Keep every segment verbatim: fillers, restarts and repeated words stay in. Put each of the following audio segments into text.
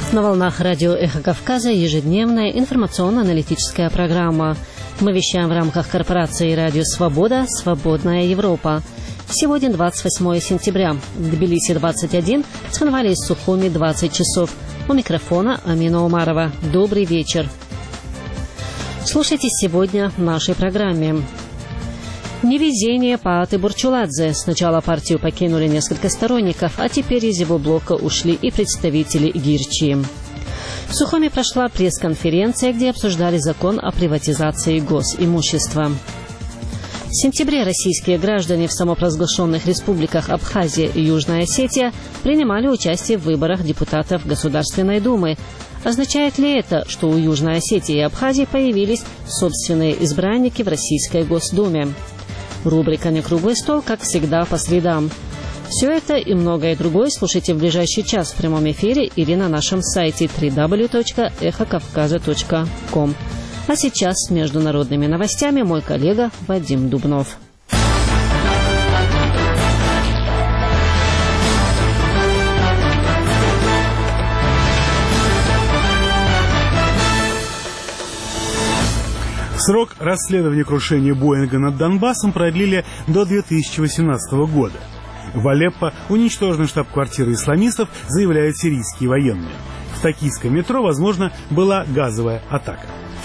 На волнах радио «Эхо Кавказа» ежедневная информационно-аналитическая программа. Мы вещаем в рамках корпорации «Радио Свобода. Свободная Европа». Сегодня двадцать восьмое сентября. В Тбилиси двадцать один, в Цхинвале и Сухуми двадцать часов. У микрофона Амина Умарова. Добрый вечер. Слушайте сегодня в нашей программе. Невезение Пааты Бурчуладзе. Сначала партию покинули несколько сторонников, а теперь из его блока ушли и представители Гирчи. В Сухуми прошла пресс-конференция, где обсуждали закон о приватизации госимущества. В сентябре российские граждане в самопровозглашенных республиках Абхазия и Южная Осетия принимали участие в выборах депутатов Государственной Думы. Означает ли это, что у Южной Осетии и Абхазии появились собственные избранники в Российской Госдуме? Рубрика «Не круглый стол», как всегда, по средам. Все это и многое другое слушайте в ближайший час в прямом эфире или на нашем сайте дабл ю дабл ю дабл ю точка эхо кавказа точка ком. А сейчас с международными новостями мой коллега Вадим Дубнов. Срок расследования крушения Боинга над Донбассом продлили до две тысячи восемнадцатого года. В Алеппо уничтожена штаб-квартира исламистов, заявляют сирийские военные. В токийском метро, возможно, была газовая атака.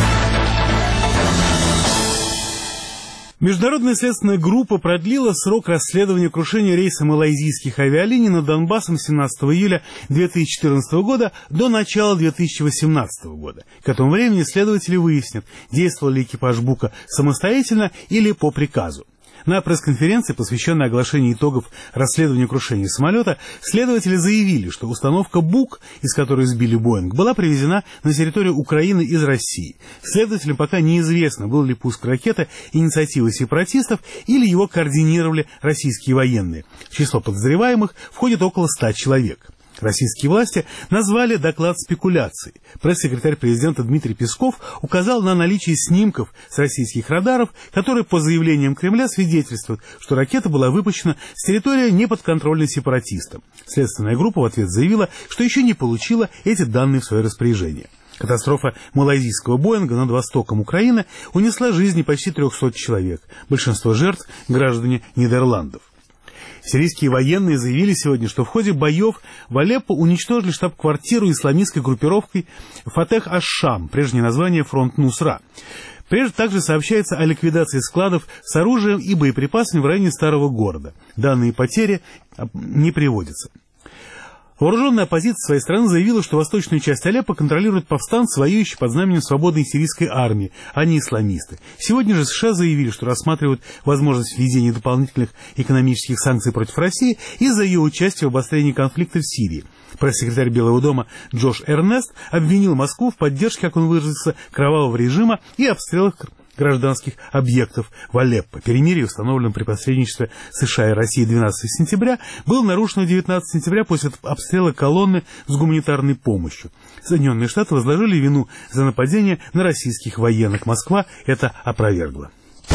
Международная следственная группа продлила срок расследования крушения рейса малайзийских авиалиний над Донбассом семнадцатого июля две тысячи четырнадцатого года до начала две тысячи восемнадцатого года. К этому времени следователи выяснят, действовал ли экипаж Бука самостоятельно или по приказу. На пресс-конференции, посвященной оглашению итогов расследования крушения самолета, следователи заявили, что установка «Бук», из которой сбили Боинг, была привезена на территорию Украины из России. Следователям пока неизвестно, был ли пуск ракеты инициативой сепаратистов или его координировали российские военные. В число подозреваемых входит около ста человек. Российские власти назвали доклад спекуляцией. Пресс-секретарь президента Дмитрий Песков указал на наличие снимков с российских радаров, которые, по заявлениям Кремля, свидетельствуют, что ракета была выпущена с территории неподконтрольной сепаратистам. Следственная группа в ответ заявила, что еще не получила эти данные в свое распоряжение. Катастрофа малайзийского Боинга над востоком Украины унесла жизни почти трехсот человек. Большинство жертв – граждане Нидерландов. Сирийские военные заявили сегодня, что в ходе боев в Алеппо уничтожили штаб-квартиру исламистской группировки Фатех аш-Шам, прежнее название Фронт Нусра. Прежде также сообщается о ликвидации складов с оружием и боеприпасами в районе старого города. Данные потери не приводятся. Вооруженная оппозиция своей страны заявила, что восточную часть Алеппо контролируют повстанцы, воюющие под знаменем свободной сирийской армии, а не исламисты. Сегодня же США заявили, что рассматривают возможность введения дополнительных экономических санкций против России из-за ее участия в обострении конфликта в Сирии. Пресс-секретарь Белого дома Джош Эрнест обвинил Москву в поддержке, как он выразился, кровавого режима и обстрелах гражданских объектов в Алеппо. Перемирие, установленное при посредничестве США и России двенадцатого сентября, было нарушено девятнадцатого сентября после обстрела колонны с гуманитарной помощью. Соединенные Штаты возложили вину за нападение на российских военных. Москва это опровергла.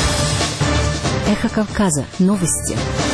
Эхо Кавказа. Новости.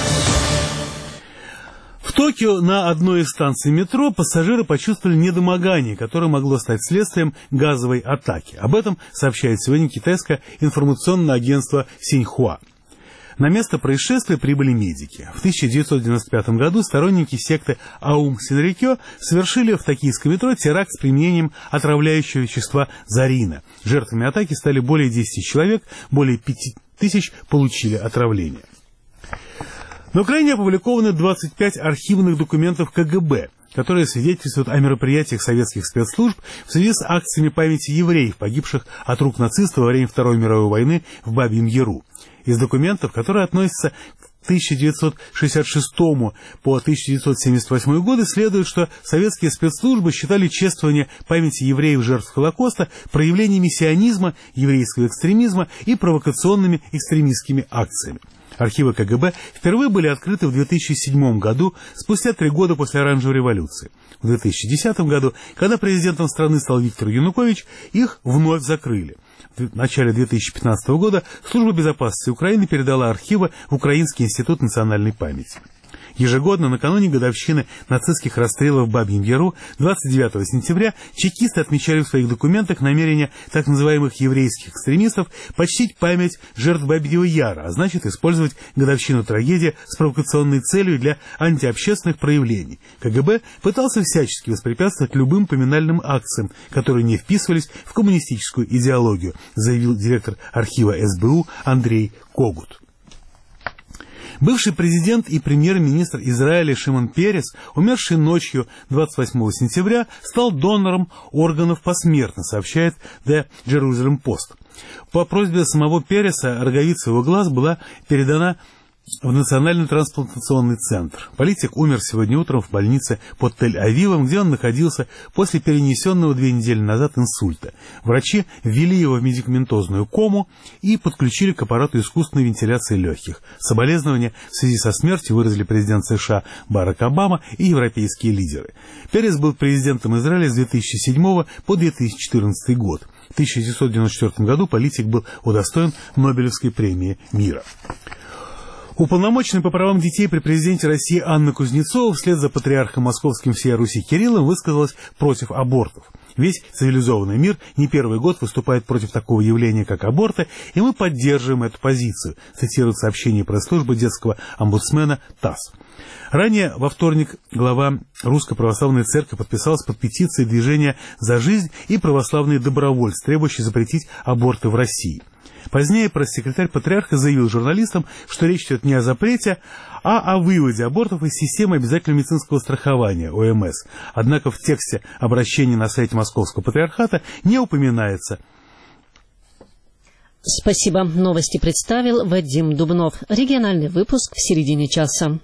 В Токио на одной из станций метро пассажиры почувствовали недомогание, которое могло стать следствием газовой атаки. Об этом сообщает сегодня китайское информационное агентство Синьхуа. На место происшествия прибыли медики. В тысяча девятьсот девяносто пятом году сторонники секты Аум Синрикё совершили в токийском метро теракт с применением отравляющего вещества зарина. Жертвами атаки стали более десяти человек, более пяти тысяч получили отравление. На Украине опубликованы двадцать пять архивных документов ка гэ бэ, которые свидетельствуют о мероприятиях советских спецслужб в связи с акциями памяти евреев, погибших от рук нацистов во время Второй мировой войны в Бабьем Яру. Из документов, которые относятся к тысяча девятьсот шестьдесят шестому по тысяча девятьсот семьдесят восьмой годы, следует, что советские спецслужбы считали чествование памяти евреев жертв Холокоста проявлениями сионизма, еврейского экстремизма и провокационными экстремистскими акциями. Архивы ка гэ бэ впервые были открыты в две тысячи седьмом году, спустя три года после Оранжевой революции. В две тысячи десятом году, когда президентом страны стал Виктор Янукович, их вновь закрыли. В начале две тысячи пятнадцатого года Служба безопасности Украины передала архивы в Украинский институт национальной памяти. Ежегодно, накануне годовщины нацистских расстрелов в Бабьем Яру, двадцать девятого сентября, чекисты отмечали в своих документах намерение так называемых еврейских экстремистов почтить память жертв Бабьего Яра, а значит использовать годовщину трагедии с провокационной целью для антиобщественных проявлений. КГБ пытался всячески воспрепятствовать любым поминальным акциям, которые не вписывались в коммунистическую идеологию, заявил директор архива эс бэ у Андрей Когут. Бывший президент и премьер-министр Израиля Шимон Перес, умерший ночью двадцать восьмого сентября, стал донором органов посмертно, сообщает The Jerusalem Post. По просьбе самого Переса роговица его глаз была передана в Национальный трансплантационный центр. Политик умер сегодня утром в больнице под Тель-Авивом, где он находился после перенесенного две недели назад инсульта. Врачи ввели его в медикаментозную кому и подключили к аппарату искусственной вентиляции легких. Соболезнования в связи со смертью выразили президент США Барак Обама и европейские лидеры. Перес был президентом Израиля с две тысячи седьмого по две тысячи четырнадцатый год. В тысяча девятьсот девяносто четвёртом году политик был удостоен Нобелевской премии мира. Уполномоченная по правам детей при президенте России Анна Кузнецова вслед за патриархом московским всея Руси Кириллом высказалась против абортов. Весь цивилизованный мир не первый год выступает против такого явления, как аборты, и мы поддерживаем эту позицию, цитирует сообщение пресс-службы детского омбудсмена ТАСС. Ранее, во вторник, глава Русской Православной Церкви подписалась под петицией движения «За жизнь» и православные добровольцы, требующие запретить аборты в России. Позднее пресс-секретарь патриарха заявил журналистам, что речь идет не о запрете, а о выводе абортов из системы обязательного медицинского страхования о эм эс. Однако в тексте обращения на сайте Московского патриархата не упоминается. Спасибо. Новости представил Вадим Дубнов. Региональный выпуск в середине часа.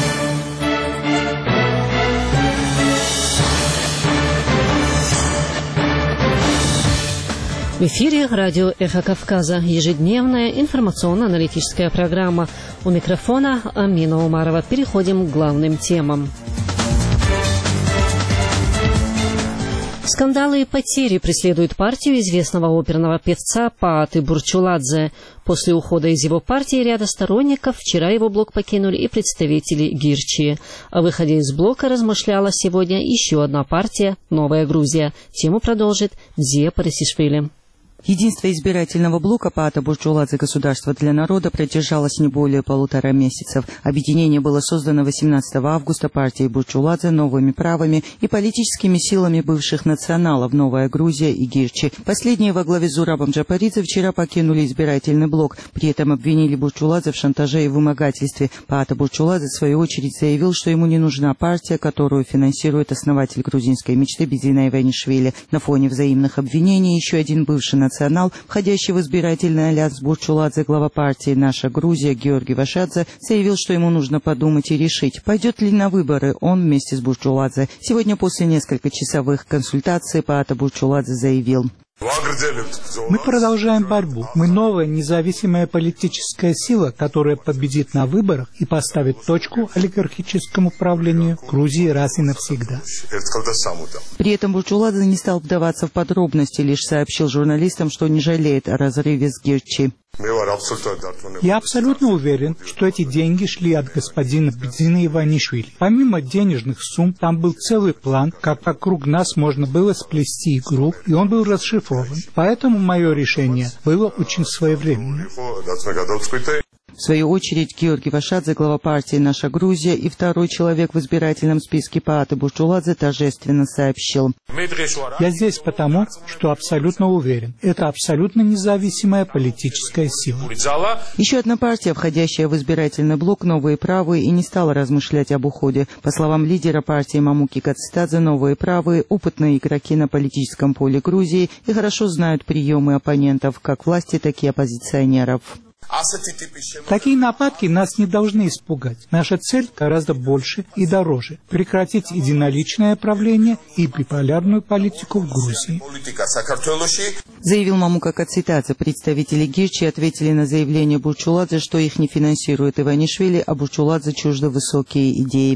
В эфире радио «Эхо Кавказа», ежедневная информационно-аналитическая программа. У микрофона Амина Умарова. Переходим к главным темам. Скандалы и потери преследуют партию известного оперного певца Пааты Бурчуладзе. После ухода из его партии ряда сторонников вчера его блок покинули и представители Гирчи. О выходе из блока размышляла сегодня еще одна партия «Новая Грузия». Тему продолжит Дзия Парисишвили. Единство избирательного блока Паата Бурчуладзе «Государство для народа» продержалось не более полутора месяцев. Объединение было создано восемнадцатого августа партией Бурчуладзе, новыми правами и политическими силами бывших националов «Новая Грузия» и Гирчи. Последние во главе с Зурабом Джапаридзе вчера покинули избирательный блок. При этом обвинили Бурчуладзе в шантаже и вымогательстве. Паата Бурчуладзе, в свою очередь, заявил, что ему не нужна партия, которую финансирует основатель грузинской мечты Бедзина Иванишвили. На фоне взаимных обвинений еще один бывший национал Национал, входящий в избирательный альянс Бурчуладзе, глава партии «Наша Грузия» Георгий Вашадзе, заявил, что ему нужно подумать и решить, пойдет ли на выборы он вместе с Бурчуладзе. Сегодня после нескольких часовых консультаций Паата Бурчуладзе заявил: мы продолжаем борьбу. Мы новая независимая политическая сила, которая победит на выборах и поставит точку олигархическому правлению Грузии раз и навсегда. При этом Бурчуладзе не стал вдаваться в подробности, лишь сообщил журналистам, что не жалеет о разрыве с Гирчи. Я абсолютно уверен, что эти деньги шли от господина Бедзина Иванишвили. Помимо денежных сумм, там был целый план, как вокруг нас можно было сплести игру, и он был расшифрован. Поэтому мое решение было очень своевременным. В свою очередь, Георгий Вашадзе, глава партии «Наша Грузия» и второй человек в избирательном списке Пааты Бурчуладзе, торжественно сообщил: я здесь потому, что абсолютно уверен. Это абсолютно независимая политическая сила. Еще одна партия, входящая в избирательный блок «Новые правые», и не стала размышлять об уходе. По словам лидера партии Мамуки Кацитадзе, «Новые правые» — опытные игроки на политическом поле Грузии и хорошо знают приемы оппонентов, как власти, так и оппозиционеров. Такие нападки нас не должны испугать. Наша цель гораздо больше и дороже. Прекратить единоличное правление и биполярную политику в Грузии. Заявил Мамука Кацитадзе. Представители Гирчи ответили на заявление Бурчуладзе, что их не финансирует Иванишвили, а Бурчуладзе чужды высокие идеи.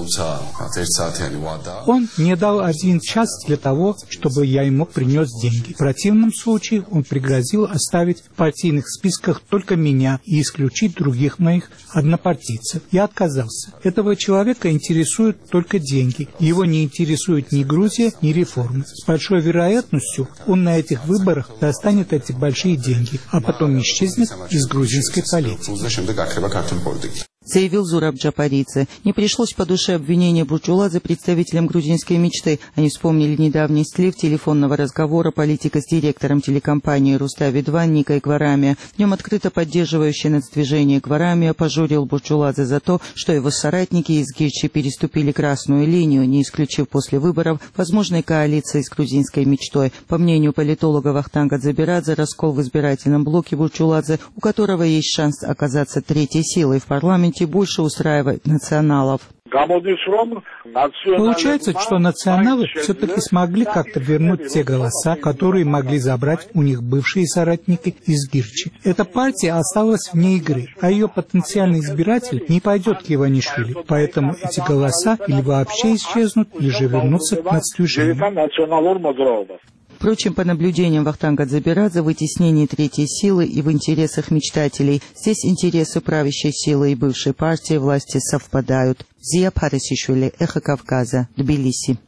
Он мне дал один час для того, чтобы я ему принес деньги. В противном случае он пригрозил оставить в партийных списках только меня и исключить других моих однопартийцев. Я отказался. Этого человека интересуют только деньги. Его не интересует ни Грузия, ни реформы. С большой вероятностью он на этих выборах достанет эти большие деньги, а потом исчезнет из грузинской политики. Заявил Зураб Джапаридзе. Не пришлось по душе обвинения Бурчуладзе представителям грузинской мечты. Они вспомнили недавний слив телефонного разговора политика с директором телекомпании «Рустави-два» Никой Гварамия. В нем открыто поддерживающий нацдвижение Гварамия пожурил Бурчуладзе за то, что его соратники из Гирчи переступили красную линию, не исключив после выборов возможной коалиции с грузинской мечтой. По мнению политолога Вахтанга Дзабирадзе, раскол в избирательном блоке Бурчуладзе, у которого есть шанс оказаться третьей силой в парламенте, больше устраивает националов. Получается, что националы все-таки смогли как-то вернуть те голоса, которые могли забрать у них бывшие соратники из Гирчи. Эта партия осталась вне игры, а ее потенциальный избиратель не пойдет к Иванишвили. Поэтому эти голоса или вообще исчезнут, или же вернутся к нацдвижению. Впрочем, по наблюдениям Вахтанга Дзабирадзе, вытеснение третьей силы и в интересах мечтателей. Здесь интересы правящей силы и бывшей партии власти совпадают. Зия Парисишвили, Эхо Кавказа, Тбилиси.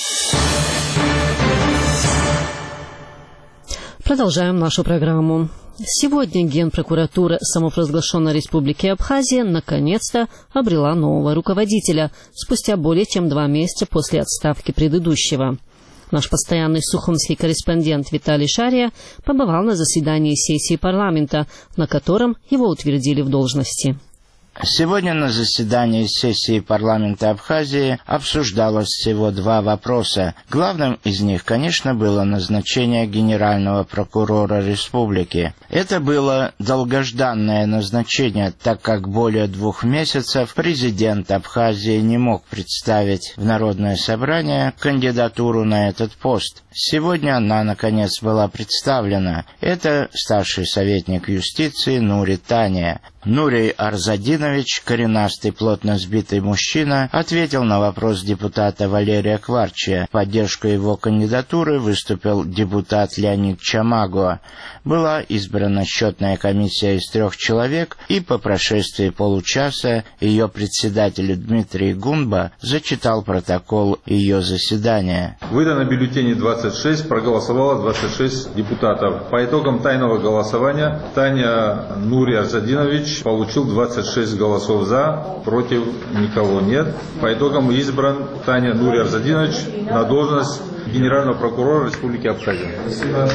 Продолжаем нашу программу. Сегодня Генпрокуратура самопровозглашенной Республики Абхазия наконец-то обрела нового руководителя, спустя более чем два месяца после отставки предыдущего. Наш постоянный сухумский корреспондент Виталий Шария побывал на заседании сессии парламента, на котором его утвердили в должности. Сегодня на заседании сессии парламента Абхазии обсуждалось всего два вопроса. Главным из них, конечно, было назначение генерального прокурора республики. Это было долгожданное назначение, так как более двух месяцев президент Абхазии не мог представить в Народное собрание кандидатуру на этот пост. Сегодня она, наконец, была представлена. Это старший советник юстиции Нури Тания. Нурий Арзадинович, коренастый, плотно сбитый мужчина, ответил на вопрос депутата Валерия Кварчия. В поддержку его кандидатуры выступил депутат Леонид Чамагуа. Была избрана счетная комиссия из трех человек, и по прошествии получаса ее председатель Дмитрий Гунба зачитал протокол ее заседания. Выдано бюллетени двадцать шесть, проголосовало двадцать шесть депутатов. По итогам тайного голосования Таня Нурий Арзадинович получил двадцать шесть голосов за, против никого нет. По итогам избран Таня Нурий Арзадинович на должность генерального прокурора Республики Абхазия. Спасибо.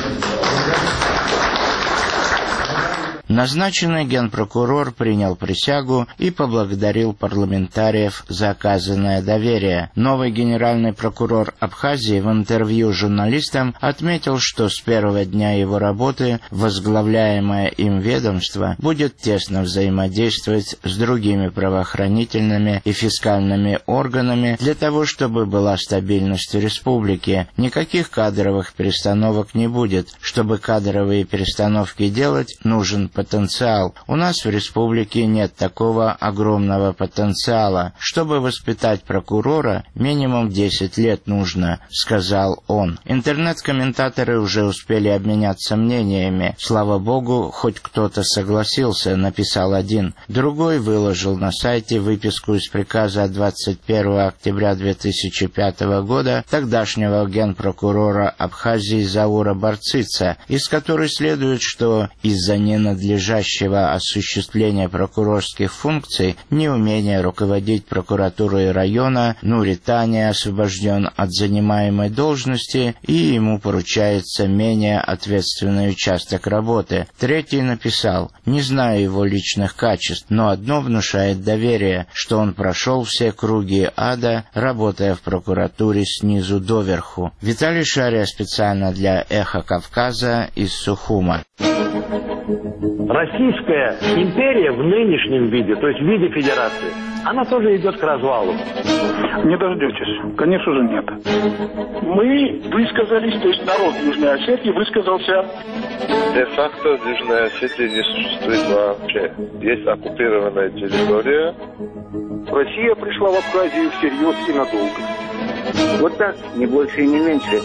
Назначенный генпрокурор принял присягу и поблагодарил парламентариев за оказанное доверие. Новый генеральный прокурор Абхазии в интервью журналистам отметил, что с первого дня его работы возглавляемое им ведомство будет тесно взаимодействовать с другими правоохранительными и фискальными органами для того, чтобы была стабильность в республике. Никаких кадровых перестановок не будет. Чтобы кадровые перестановки делать, нужен потенциал. У нас в республике нет такого огромного потенциала. Чтобы воспитать прокурора, минимум десять лет нужно, сказал он. Интернет-комментаторы уже успели обменяться мнениями. Слава богу, хоть кто-то согласился, написал один. Другой выложил на сайте выписку из приказа от двадцать первого октября две тысячи пятого года тогдашнего генпрокурора Абхазии Заура Барцица, из которой следует, что из-за ненадлежащего надлежащего осуществления прокурорских функций, неумения руководить прокуратурой района, Нури Тания освобожден от занимаемой должности, и ему поручается менее ответственный участок работы. Третий написал: «Не знаю его личных качеств, но одно внушает доверие, что он прошел все круги ада, работая в прокуратуре снизу доверху». Виталий Шария специально для «Эхо Кавказа» из Сухума. Российская империя в нынешнем виде, то есть в виде федерации, она тоже идет к развалу. Не дождетесь. Конечно же, нет. Мы высказались, то есть народ Южной Осетии высказался. Де-факто Южная Осетия не существует вообще. Есть оккупированная территория. Россия пришла в Абхазию всерьез и надолго. Вот так, не больше и не меньше.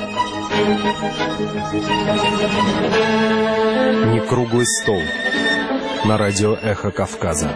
Не круглый стол. На радио «Эхо Кавказа».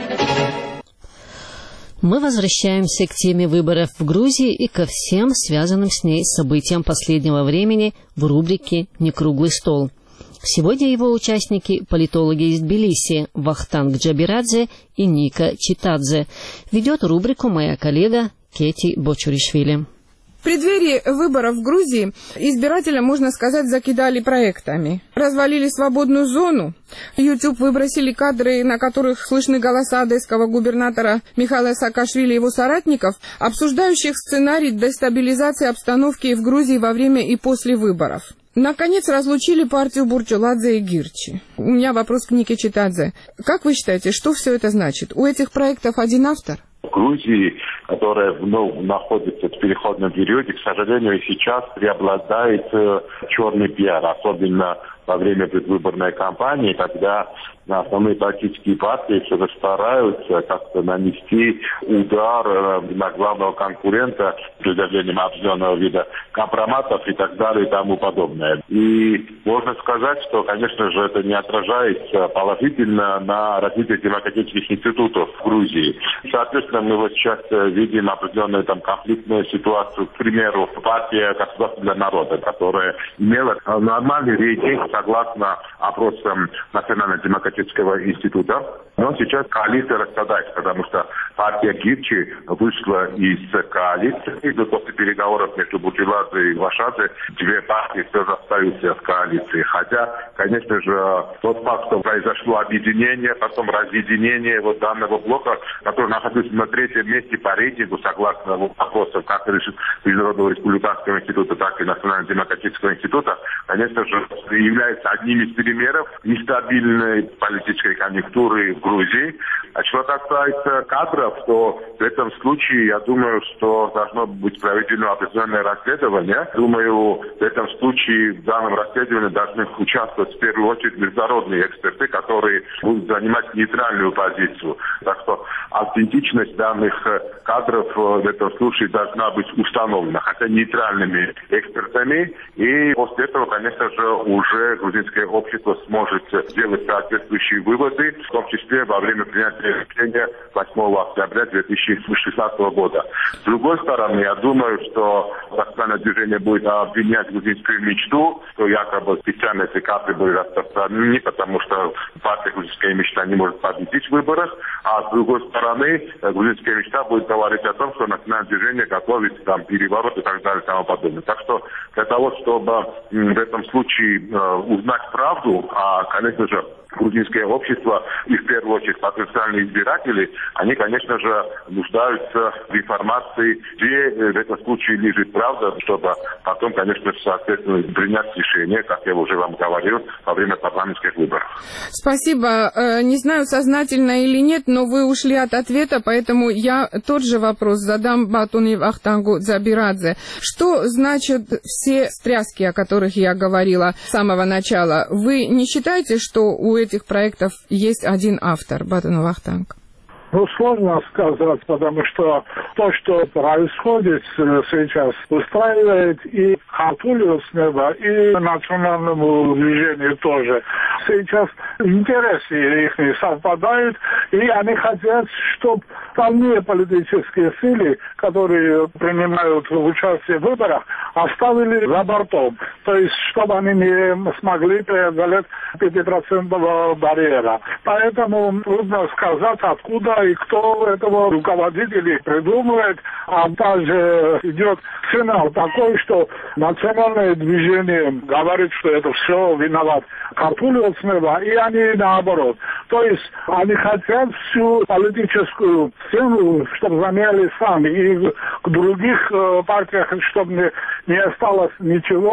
Мы возвращаемся к теме выборов в Грузии и ко всем связанным с ней событиям последнего времени в рубрике «Не круглый стол». Сегодня его участники – политологи из Тбилиси Вахтанг Джабирадзе и Ника Читадзе. Ведет рубрику моя коллега Кети Бочуришвили. В преддверии выборов в Грузии избирателя, можно сказать, закидали проектами. Развалили свободную зону. В YouTube выбросили кадры, на которых слышны голоса одесского губернатора Михаила Саакашвили и его соратников, обсуждающих сценарий дестабилизации обстановки в Грузии во время и после выборов. Наконец, разлучили партию Бурчуладзе и Гирчи. У меня вопрос к Нике Читадзе. Как вы считаете, что все это значит? У этих проектов один автор? В Грузии, которая ну, находится в переходном периоде, к сожалению, сейчас преобладает э, черный пиар, особенно во время предвыборной кампании, когда основные политические партии все-таки стараются как-то нанести удар э, на главного конкурента с предложением определенного вида компроматов и так далее и тому подобное. И можно сказать, что, конечно же, это не отражается положительно на развитие демократических институтов в Грузии. Соответственно, мы вот сейчас видим определенную там конфликтную ситуацию, к примеру, партия «Государство для народа», которая имела нормальный рейтинг согласно опросам Национально-демократического института. Но сейчас коалиция распадается, потому что партия Гирчи вышла из коалиции. И после переговоров между Бурчуладзе и Вашадзе две партии все же остаются в коалиции. Хотя, конечно же, тот факт, что произошло объединение, потом разъединение вот данного блока, который находится на третьем месте по рейтингу, согласно опросам как Международного республиканского института, так и Национально-демократического института, конечно же, является одним из примеров нестабильной политической конъюнктуры в Грузии. А что касается кадров, то в этом случае, я думаю, что должно быть проведено определенное расследование. Думаю, в этом случае в данном расследовании должны участвовать в первую очередь международные эксперты, которые будут занимать нейтральную позицию. Так что аутентичность данных кадров в этом случае должна быть установлена, хотя нейтральными экспертами. И после этого, конечно же, уже грузинское общество сможет сделать соответствующие выводы, в том числе во время принятия решения восьмого октября две тысячи шестнадцатого года. С другой стороны, я думаю, что национальное движение будет обвинять грузинскую мечту, что якобы специально эти кадры были распространены, потому что партия «Грузинская мечта» не может победить в выборах, а с другой стороны, грузинская мечта будет говорить о том, что национальное движение готовит там переворот и так далее и тому подобное. Так что для того, чтобы в этом случае э, узнать правду, а, конечно же, грузинское общество и в первую очередь потенциальные избиратели, они, конечно же, нуждаются в информации, где в этом случае лежит правда, чтобы потом, конечно, соответственно, принять решение, как я уже вам говорил, во время парламентских выборов. Спасибо. Не знаю, сознательно или нет, но вы ушли от ответа, поэтому я тот же вопрос задам Батуни Вахтангу Джабирадзе. Что значат все стряски, о которых я говорила с самого начала? Вы не считаете, что у этих проектов есть один автор, Батун Вахтанг? Ну, сложно сказать, потому что то, что происходит сейчас, устраивает и Хатулию с неба, и национальному движению тоже. Сейчас интересы их совпадают, и они хотят, чтобы остальные политические силы, которые принимают участие в выборах, оставили за бортом. То есть, чтобы они не смогли преодолеть пятипроцентного барьера. Поэтому трудно сказать, откуда и кто этого руководителей придумывает, а также идет сигнал такой, что национальное движение говорит, что это все виноват Хатулио с неба, и они наоборот. То есть они хотят всю политическую сцену, чтобы заняли сами, и в других партиях, чтобы не, не осталось ничего,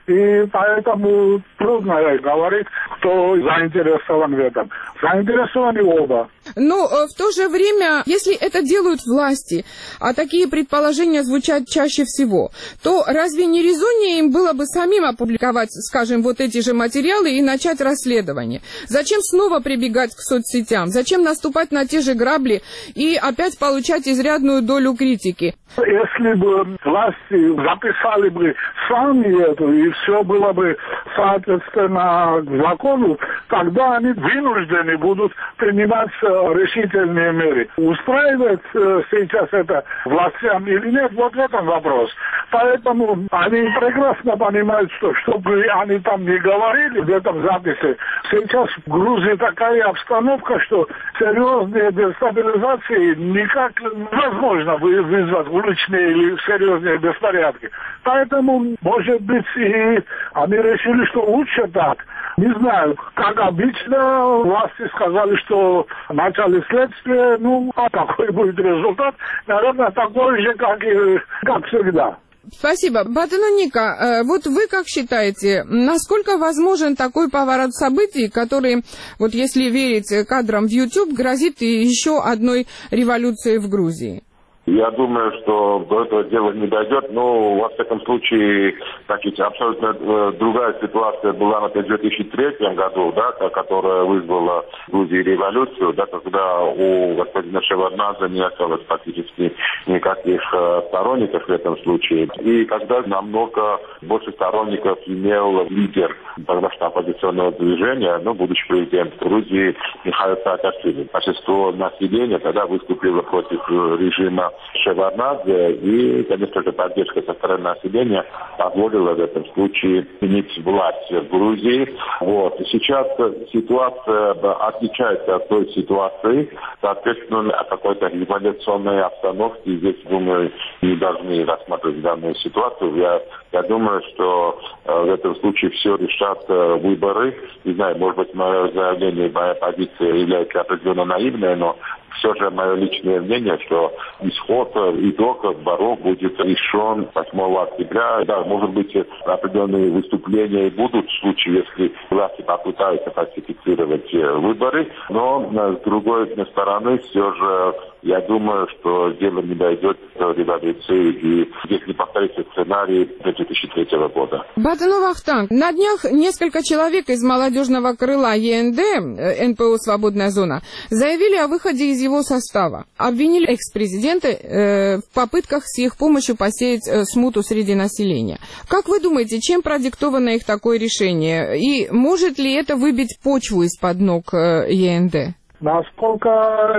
И поэтому трудно говорить, кто заинтересован в этом. Заинтересованы оба. Но в то же время, если это делают власти, а такие предположения звучат чаще всего, то разве не резоннее им было бы самим опубликовать, скажем, вот эти же материалы и начать расследование? Зачем снова прибегать к соцсетям? Зачем наступать на те же грабли и опять получать изрядную долю критики? Если бы власти записали бы сами это, и все было бы соответственно закону, тогда они вынуждены будут принимать решительные меры. Устраивает сейчас это властям или нет, вот в этом вопрос. Поэтому они прекрасно понимают, что чтобы они там не говорили в этом записи, сейчас в Грузии такая обстановка, что серьезные дестабилизации никак невозможно вызвать уличные или серьезные беспорядки. Поэтому, может быть, и они решили, что лучше так. Не знаю, как обычно, власти сказали, что начали следствие, ну, а какой будет результат, наверное, такой же, как и как всегда. Спасибо. Батыну Ника, вот вы как считаете, насколько возможен такой поворот событий, который, вот если верить кадрам в YouTube, грозит еще одной революцией в Грузии? Я думаю, что до этого дела не дойдет, но, во всяком случае, так сказать, абсолютно э, другая ситуация была, например, в две тысячи третьем году, да, которая вызвала в Грузии революцию, да, когда у господина Шеварднадзе не осталось практически никаких э, сторонников в этом случае, и когда намного больше сторонников имел лидер тогдашнего оппозиционного движения, ну, будущий президент Грузии Михаил Саакашвили. Большинство населения тогда выступило против режима Шеварднадзе, и, конечно же, поддержка со стороны населения позволила в этом случае сменить власть в Грузии. Вот. Сейчас ситуация отличается от той ситуации, соответственно, о какой-то революционной обстановке здесь, думаю, не должны рассматривать данную ситуацию. Я, я думаю, что э, в этом случае все решат э, выборы. Не знаю, может быть, мое заявление, моя позиция является определенно наивной, но все же мое личное мнение, что исход, итог боров будет решен восьмого октября. Да, может быть, определенные выступления будут в случае, если власти попытаются фальсифицировать выборы, но с другой стороны, все же я думаю, что дело не дойдет до революции, и здесь не повторится сценарий две тысячи третьего года. Батыну Вахтанг, на днях несколько человек из молодежного крыла ЕНД, эн пэ о «Свободная зона», заявили о выходе из его состава. Обвинили экс-президента э, в попытках с их помощью посеять э, смуту среди населения. Как вы думаете, чем продиктовано их такое решение? И может ли это выбить почву из-под ног э, ЕНД? Насколько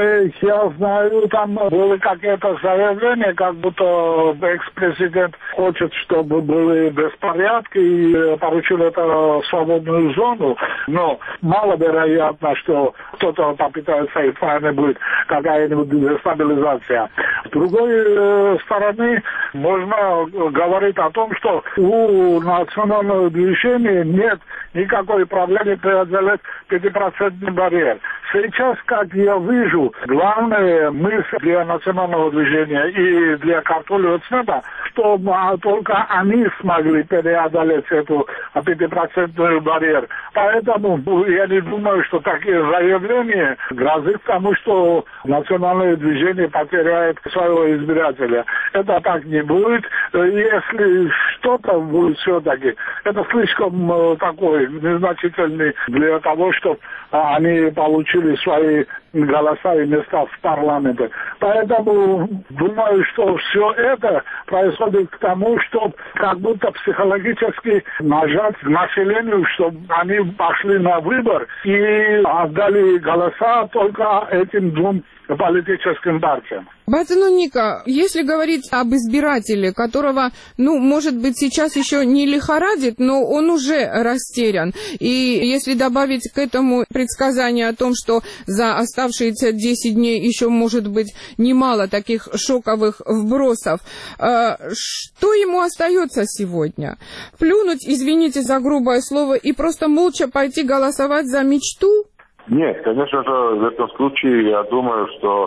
я знаю, там были какие-то заявления, как будто экс-президент хочет, чтобы были беспорядки и поручил это свободную зону. Но маловероятно, что кто-то попытается, и с вами будет какая-нибудь дестабилизация. С другой стороны, можно говорить о том, что у национального движения нет никакой проблемы преодолеть пятипроцентный барьер. Сейчас, как я вижу, главная мысль для национального движения и для Картулио Цнеба, что только они смогли преодолеть эту пятипроцентный барьер. Поэтому я не думаю, что такие заявления грозят тому, что национальное движение потеряет своего избирателя. Это так не будет. Если что-то будет все-таки, это слишком такой незначительный для того, чтобы они получили свои голоса и места в парламенте. Поэтому думаю, что все это происходит к тому, чтобы как будто психологически нажать населению, чтобы они пошли на выбор и отдали голоса только этим двум политическим партиям. Батыну Ника, если говорить об избирателе, которого, ну, может быть, сейчас еще не лихорадит, но он уже растерян, и если добавить к этому предсказание о том, что за оставшиеся десять дней еще может быть немало таких шоковых вбросов, э, что ему остается сегодня? Плюнуть, извините за грубое слово, и просто молча пойти голосовать за мечту? Нет, конечно же, в этом случае я думаю, что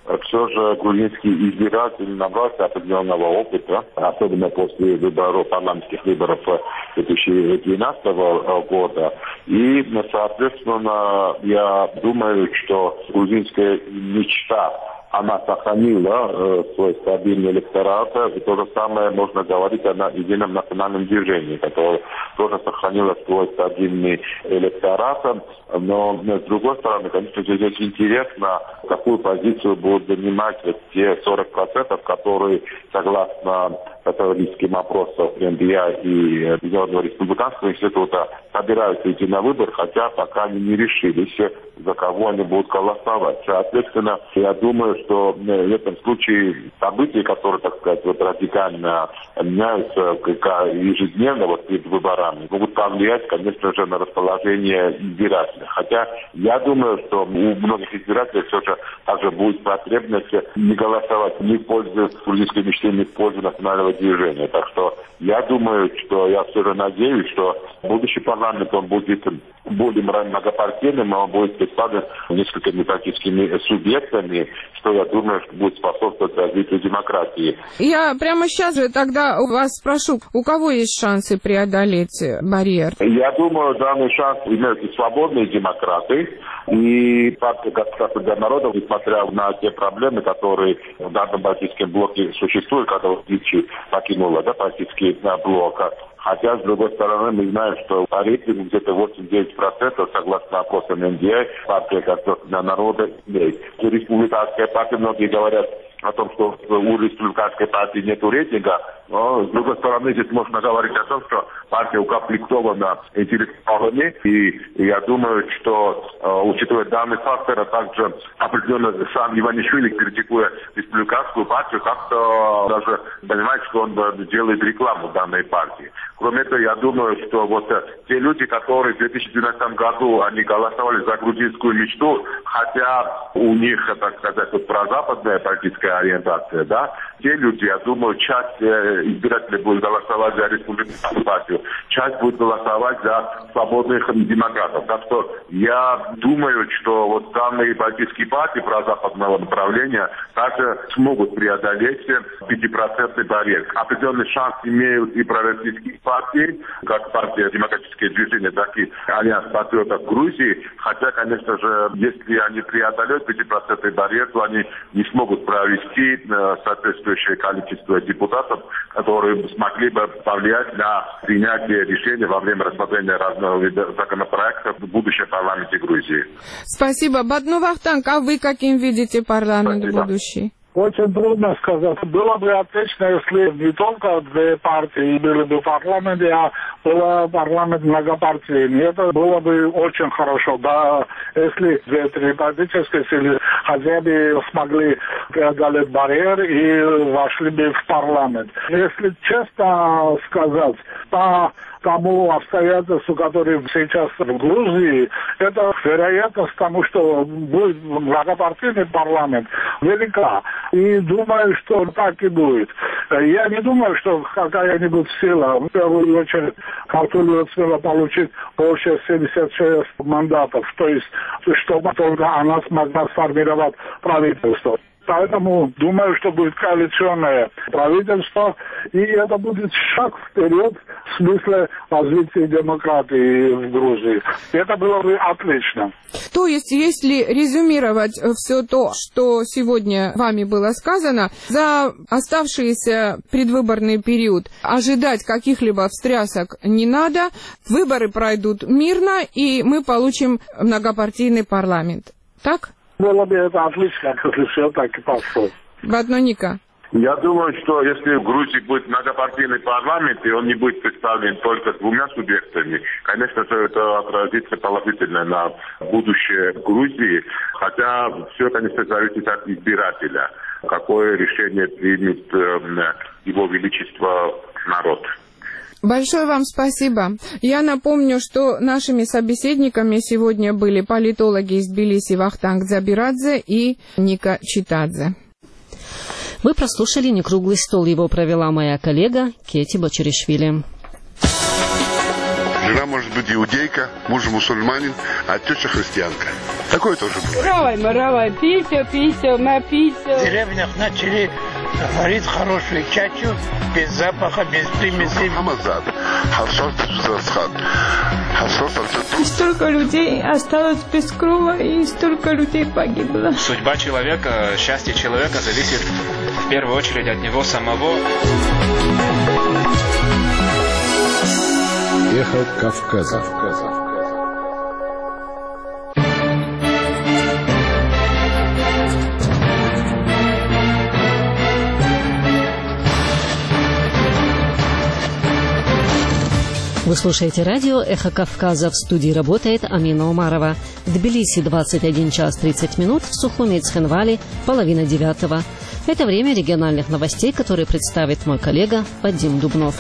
все же грузинский избиратель набрался определенного опыта, особенно после выборов, парламентских выборов две тысячи двенадцатого года. И, соответственно, я думаю, что грузинская мечта, она сохранила э, свой стабильный электорат, и то же самое можно говорить о едином национальном движении, которое тоже сохранило свой стабильный электорат. Но, с другой стороны, конечно же, здесь интересно, какую позицию будут занимать те сорок процентов, которые, согласно католическим опросам эн ди эй и Международного республиканского института, собираются идти на выбор, хотя пока они не решились, за кого они будут голосовать. Соответственно, я думаю, что в этом случае события, которые, так сказать, вот радикально меняются ежедневно вот перед выборами, могут повлиять, конечно же, на расположение избирателей. Хотя я думаю, что у многих избирателей все же также будет потребность не голосовать ни в пользу грузинской мечты, ни в пользу национального движения. Так что я думаю, что я все же надеюсь, что будущий парламент, он будет более многопартийным, он будет представлен несколькими политическими субъектами, что, я думаю, что будет способствовать развитию демократии. Я прямо сейчас же тогда у вас спрошу, у кого есть шансы преодолеть барьер? Я думаю, данный шанс имеют и свободные демократы, и партия «Государство для народа», несмотря на те проблемы, которые в данном политическом блоке существуют, когда Вичи покинула да, политический блок. Хотя, с другой стороны, мы знаем, что по рейтингу где-то восемь-девять процентов, согласно опросам эн ди эй, партия «Государство для народа» имеет. Республиканская партия, многие говорят о том, что у республиканской партии нет рейтинга, но, с другой стороны, здесь можно говорить о том, что партия укомплектована интеллектуалами, и я думаю, что, учитывая данный фактор, а также определенно сам Иванишвили, критикуя республиканскую партию, как-то даже понимает, что он делает рекламу данной партии. Кроме этого, я думаю, что вот те люди, которые в две тысячи двенадцатом году они голосовали за грузинскую мечту, хотя у них, так сказать, вот прозападная политическая ориентация, да, те люди, я думаю, часть избирателей будет голосовать за республиканскую партию, часть будет голосовать за свободных демократов. Так что я думаю, что вот данные политические партии прозападного направления также смогут преодолеть пятипроцентный барьер. Определенный шанс имеют и пророссийские партии, как партия «Демократическое движение», так и Альянс патриотов Грузии. Хотя, конечно же, если они преодолеют пятипроцентный барьер, то они не смогут провести соответствующее количество депутатов, которые смогли бы повлиять на принятие решений во время рассмотрения разного вида законопроектов в будущем парламенте Грузии. Спасибо. Бадну Вахтанг, а вы каким видите парламент Спасибо. будущий? Очень трудно сказать. Было бы отлично, если не только две партии были бы в парламенте, а был парламент многопартийный. Это было бы очень хорошо. Да, если две-три политические силы хотя бы смогли преодолеть барьер и вошли бы в парламент. Если честно сказать, по тому обстоятельству, которые сейчас в Грузии, это вероятность тому, что будет многопартийный парламент, велика. И думаю, что так и будет. Я не думаю, что какая-нибудь сила, в первую очередь, Хартулия успела получить больше семьдесят шесть мандатов, то есть, чтобы только она смогла сформировать правительство. Поэтому думаю, что будет коалиционное правительство, и это будет шаг вперед в смысле развития демократии в Грузии. Это было бы отлично. То есть, если резюмировать все то, что сегодня вами было сказано, за оставшийся предвыборный период ожидать каких-либо встрясок не надо, выборы пройдут мирно, и мы получим многопартийный парламент. Так? Было бы это отлично, если все так и пошло. Бадну Ника. Я думаю, что если в Грузии будет многопартийный парламент, и он не будет представлен только двумя субъектами, конечно же, это отразится положительно на будущее Грузии. Хотя все, конечно, зависит от избирателя, какое решение примет э, его величество народ. Большое вам спасибо. Я напомню, что нашими собеседниками сегодня были политологи из Тбилиси Вахтанг Дзабирадзе и Ника Читадзе. Вы прослушали «Некруглый стол». Его провела моя коллега Кети Бочеришвили. Жена может быть иудейка, муж мусульманин, а теща христианка. Такое тоже бывает. Равай, маравай, пися, пися, напися. В деревнях начали варить хорошую чачу, без запаха, без примесей. И столько людей осталось без крова, и столько людей погибло. Судьба человека, счастье человека зависит в первую очередь от него самого. Эхо Кавказа. Вы слушаете радио «Эхо Кавказа». В студии работает Амина Умарова. В Тбилиси двадцать один час тридцать минут, в Сухуми и Цхинвали половина девятого. Это время региональных новостей, которые представит мой коллега Вадим Дубнов.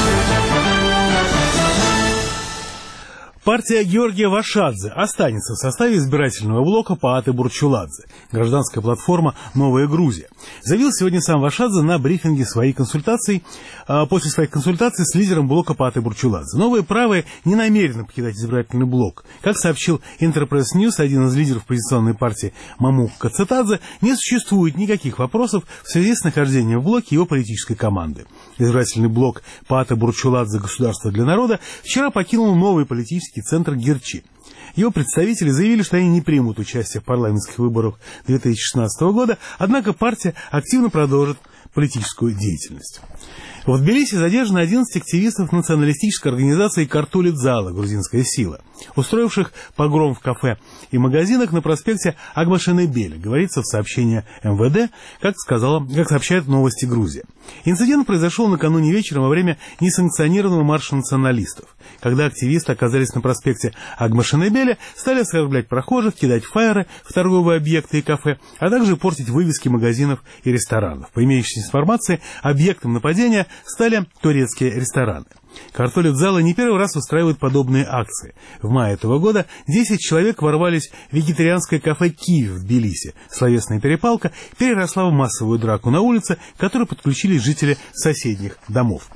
Партия Георгия Вашадзе останется в составе избирательного блока Пааты Бурчуладзе. Гражданская платформа «Новая Грузия». Заявил сегодня сам Вашадзе на брифинге своей консультации, после своих консультаций с лидером блока Пааты Бурчуладзе. Новые правые не намерены покидать избирательный блок. Как сообщил Интерпресс Ньюс, один из лидеров оппозиционной партии Мамук Кацетадзе, не существует никаких вопросов в связи с нахождением в блоке его политической команды. Избирательный блок Пааты Бурчуладзе «Государство для народа» вчера покинул новый политический центр Герчи. Его представители заявили, что они не примут участие в парламентских выборах две тысячи шестнадцатого года, однако партия активно продолжит политическую деятельность. В Тбилиси задержаны одиннадцать активистов националистической организации «Картулит-Зала» «Грузинская сила», устроивших погром в кафе и магазинах на проспекте Агмашенебеля, говорится в сообщении эм вэ дэ, как, сказала, как сообщают «Новости Грузии». Инцидент произошел накануне вечером во время несанкционированного марша националистов. Когда активисты оказались на проспекте Агмашенебеля, стали оскорблять прохожих, кидать фаеры в торговые объекты и кафе, а также портить вывески магазинов и ресторанов. По имеющейся информации, объектом нападения стали турецкие рестораны. Картулит-Зала не первый раз устраивает подобные акции. В мае этого года десять человек ворвались в вегетарианское кафе «Киев» в Тбилиси. Словесная перепалка переросла в массовую драку на улице, к которой подключились жители соседних домов.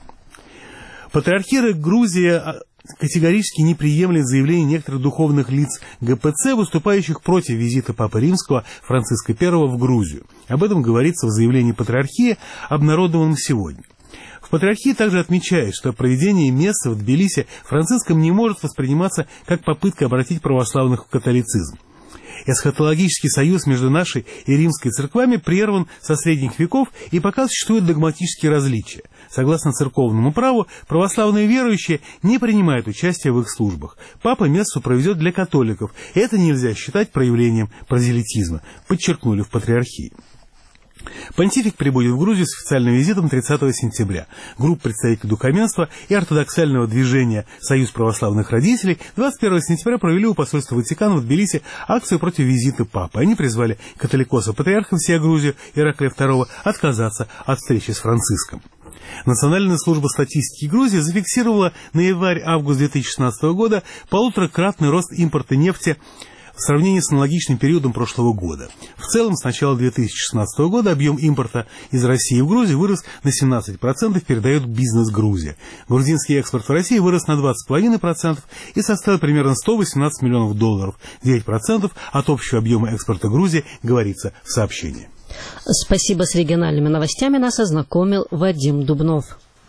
Патриархия Грузии категорически не приемлет заявления некоторых духовных лиц гэ пэ цэ, выступающих против визита Папы Римского Франциска Первого в Грузию. Об этом говорится в заявлении патриархии, обнародованном сегодня. В патриархии также отмечают, что проведение мессы в Тбилиси Франциском не может восприниматься как попытка обратить православных в католицизм. Эсхатологический союз между нашей и римской церквами прерван со средних веков, и пока существуют догматические различия. Согласно церковному праву, православные верующие не принимают участие в их службах. Папа мессу проведет для католиков, и это нельзя считать проявлением прозелитизма, подчеркнули в патриархии. Понтифик прибудет в Грузию с официальным визитом тридцатого сентября. Группа представителей духовенства и ортодоксального движения «Союз православных родителей» двадцать первого сентября провели у посольства Ватикана в Тбилиси акцию против визита Папы. Они призвали католикоса-патриарха всея Грузии Ираклия Второго отказаться от встречи с Франциском. Национальная служба статистики Грузии зафиксировала на январь-август две тысячи шестнадцатого года полуторакратный рост импорта нефти в сравнении с аналогичным периодом прошлого года. В целом, с начала две тысячи шестнадцатого года объем импорта из России в Грузию вырос на семнадцать процентов, передает «Бизнес Грузия». Грузинский экспорт в России вырос на двадцать целых пять десятых процента и составил примерно сто восемнадцать миллионов долларов, девять процентов от общего объема экспорта Грузии, говорится в сообщении. Спасибо. С региональными новостями нас ознакомил Вадим Дубнов.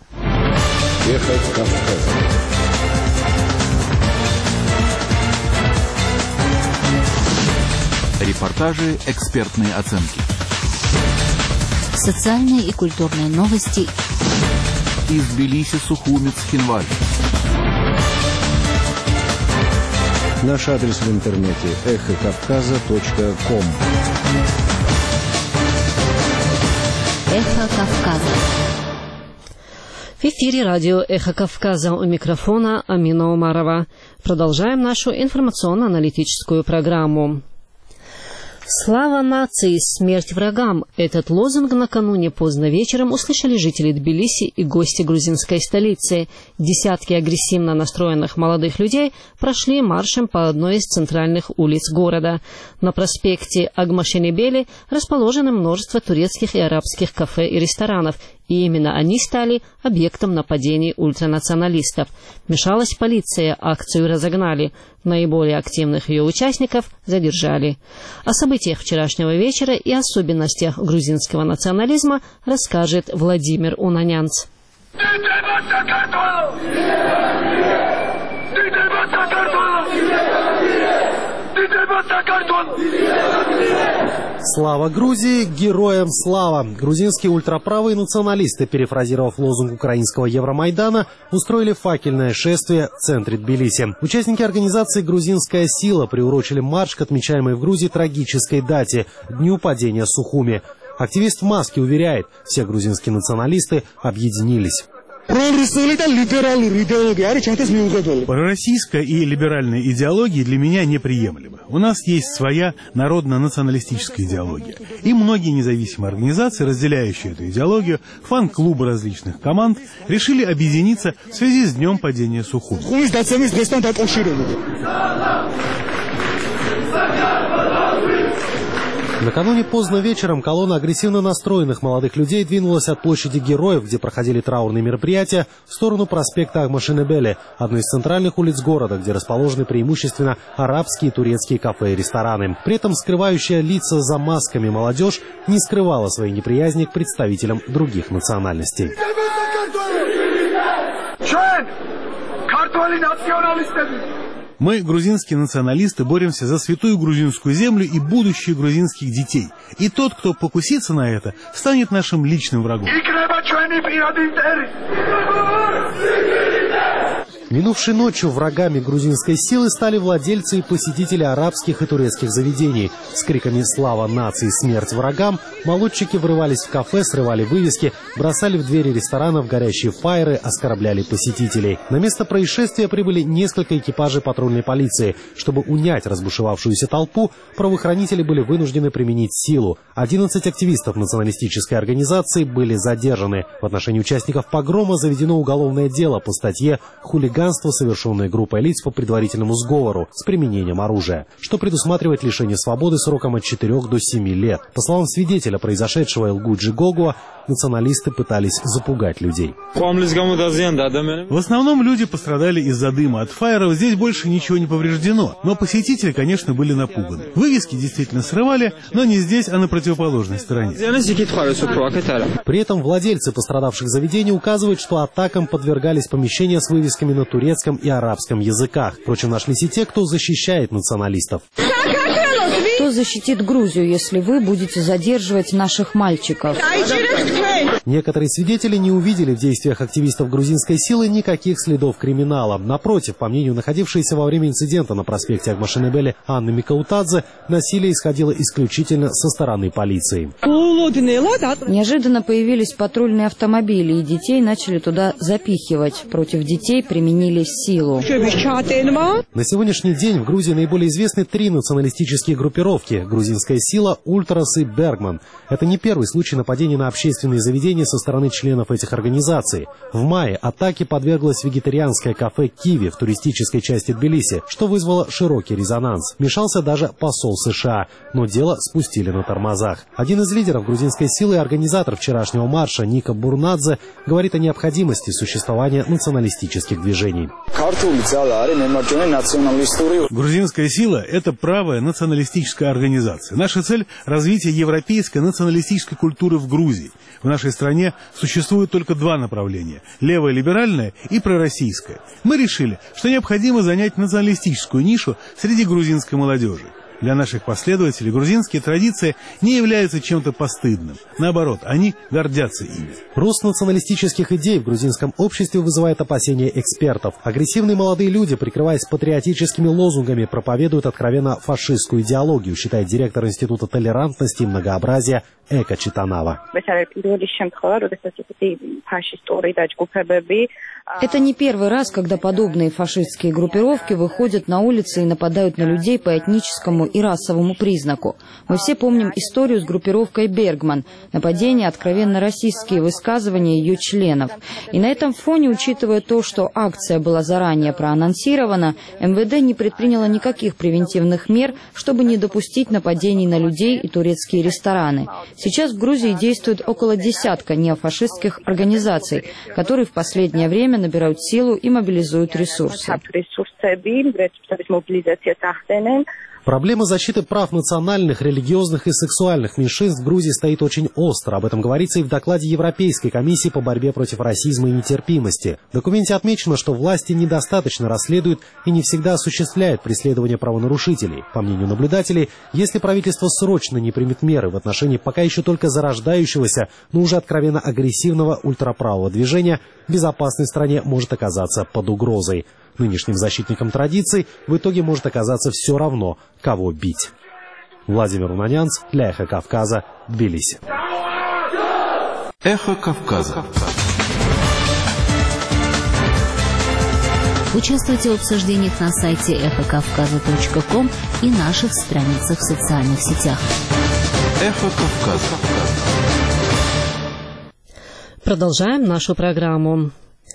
Эхо Кавказа. Репортажи, экспертные оценки. Социальные и культурные новости. Из Тбилиси, Сухуми, Цхинвали. Наш адрес в интернете эхо кавказа точка ком. Эхо Кавказа. В эфире радио «Эхо Кавказа», у микрофона Амина Умарова. Продолжаем нашу информационно-аналитическую программу. «Слава нации, смерть врагам!» Этот лозунг накануне поздно вечером услышали жители Тбилиси и гости грузинской столицы. Десятки агрессивно настроенных молодых людей прошли маршем по одной из центральных улиц города. На проспекте Агмашенебели расположено множество турецких и арабских кафе и ресторанов. и именно они стали объектом нападений ультранационалистов. Вмешалась полиция, акцию разогнали. Наиболее активных ее участников задержали. О событиях вчерашнего вечера и особенностях грузинского национализма расскажет Владимир Унанянц. Слава Грузии, героям слава! Грузинские ультраправые националисты, перефразировав лозунг украинского Евромайдана, устроили факельное шествие в центре Тбилиси. Участники организации «Грузинская сила» приурочили марш к отмечаемой в Грузии трагической дате – Дню падения Сухуми. Активист в маске уверяет, все грузинские националисты объединились. Пророссийская и либеральная идеология для меня неприемлемы. У нас есть своя народно-националистическая идеология. И многие независимые организации, разделяющие эту идеологию, фан-клубы различных команд, решили объединиться в связи с Днем падения Сухуми. Накануне поздно вечером колонна агрессивно настроенных молодых людей двинулась от площади Героев, где проходили траурные мероприятия, в сторону проспекта Агмашенебели, одной из центральных улиц города, где расположены преимущественно арабские и турецкие кафе и рестораны. При этом скрывающая лица за масками молодежь не скрывала своей неприязни к представителям других национальностей. Мы, грузинские националисты, боремся за святую грузинскую землю и будущее грузинских детей. И тот, кто покусится на это, станет нашим личным врагом. Минувшей ночью врагами грузинской силы стали владельцы и посетители арабских и турецких заведений. С криками «Слава нации! Смерть врагам!» молодчики врывались в кафе, срывали вывески, бросали в двери ресторанов горящие фаеры, оскорбляли посетителей. На место происшествия прибыли несколько экипажей патрульной полиции. Чтобы унять разбушевавшуюся толпу, правоохранители были вынуждены применить силу. одиннадцать активистов националистической организации были задержаны. В отношении участников погрома заведено уголовное дело по статье «Хулиган», совершенное группой лиц по предварительному сговору с применением оружия, что предусматривает лишение свободы сроком от четырёх до семи лет. По словам свидетеля произошедшего Элгуджи Гогуа, националисты пытались запугать людей. В основном люди пострадали из-за дыма от фаеров, здесь больше ничего не повреждено, но посетители, конечно, были напуганы. Вывески действительно срывали, но не здесь, а на противоположной стороне. При этом владельцы пострадавших заведений указывают, что атакам подвергались помещения с вывесками на турецком и арабском языках. Впрочем, нашлись и те, кто защищает националистов. Кто защитит Грузию, если вы будете задерживать наших мальчиков? Некоторые свидетели не увидели в действиях активистов грузинской силы никаких следов криминала. Напротив, по мнению находившейся во время инцидента на проспекте Агмашенебели Анны Микаутадзе, насилие исходило исключительно со стороны полиции. Неожиданно появились патрульные автомобили, и детей начали туда запихивать. Против детей применили силу. На сегодняшний день в Грузии наиболее известны три националистические группировки – «Грузинская сила», «Ультрас» и «Бергман». Это не первый случай нападения на общественные заведения со стороны членов этих организаций. В мае атаке подверглось вегетарианское кафе «Киви» в туристической части Тбилиси, что вызвало широкий резонанс. Вмешался даже посол США, но дело спустили на тормозах. Один из лидеров грузинской силы и организатор вчерашнего марша Ника Бурнадзе говорит о необходимости существования националистических движений. Грузинская сила – это правая националистическая организация. Наша цель – развитие европейской националистической культуры в Грузии. В нашей стране существует только два направления – левое либеральное и пророссийское. Мы решили, что необходимо занять националистическую нишу среди грузинской молодежи. Для наших последователей грузинские традиции не являются чем-то постыдным. Наоборот, они гордятся ими. Рост националистических идей в грузинском обществе вызывает опасения экспертов. Агрессивные молодые люди, прикрываясь патриотическими лозунгами, проповедуют откровенно фашистскую идеологию, считает директор Института толерантности и многообразия Эка Читанава. Это не первый раз, когда подобные фашистские группировки выходят на улицы и нападают на людей по этническому и расовому признаку. Мы все помним историю с группировкой «Бергман», нападение, откровенно расистские высказывания ее членов. И на этом фоне, учитывая то, что акция была заранее проанонсирована, эм вэ дэ не предприняло никаких превентивных мер, чтобы не допустить нападений на людей и турецкие рестораны. Сейчас в Грузии действует около десятка неофашистских организаций, которые в последнее время набирают силу и мобилизуют ресурсы. Проблема защиты прав национальных, религиозных и сексуальных меньшинств в Грузии стоит очень остро. Об этом говорится и в докладе Европейской комиссии по борьбе против расизма и нетерпимости. В документе отмечено, что власти недостаточно расследуют и не всегда осуществляют преследование правонарушителей. По мнению наблюдателей, если правительство срочно не примет меры в отношении пока еще только зарождающегося, но уже откровенно агрессивного ультраправого движения, безопасность в стране может оказаться под угрозой. Нынешним защитникам традиций в итоге может оказаться все равно, кого бить. Владимир Унанянц для «Эхо Кавказа», Тбилиси. «Эхо Кавказа». Участвуйте в обсуждениях на сайте эхо кавказа точка ком и наших страницах в социальных сетях. «Эхо Кавказа». Продолжаем нашу программу.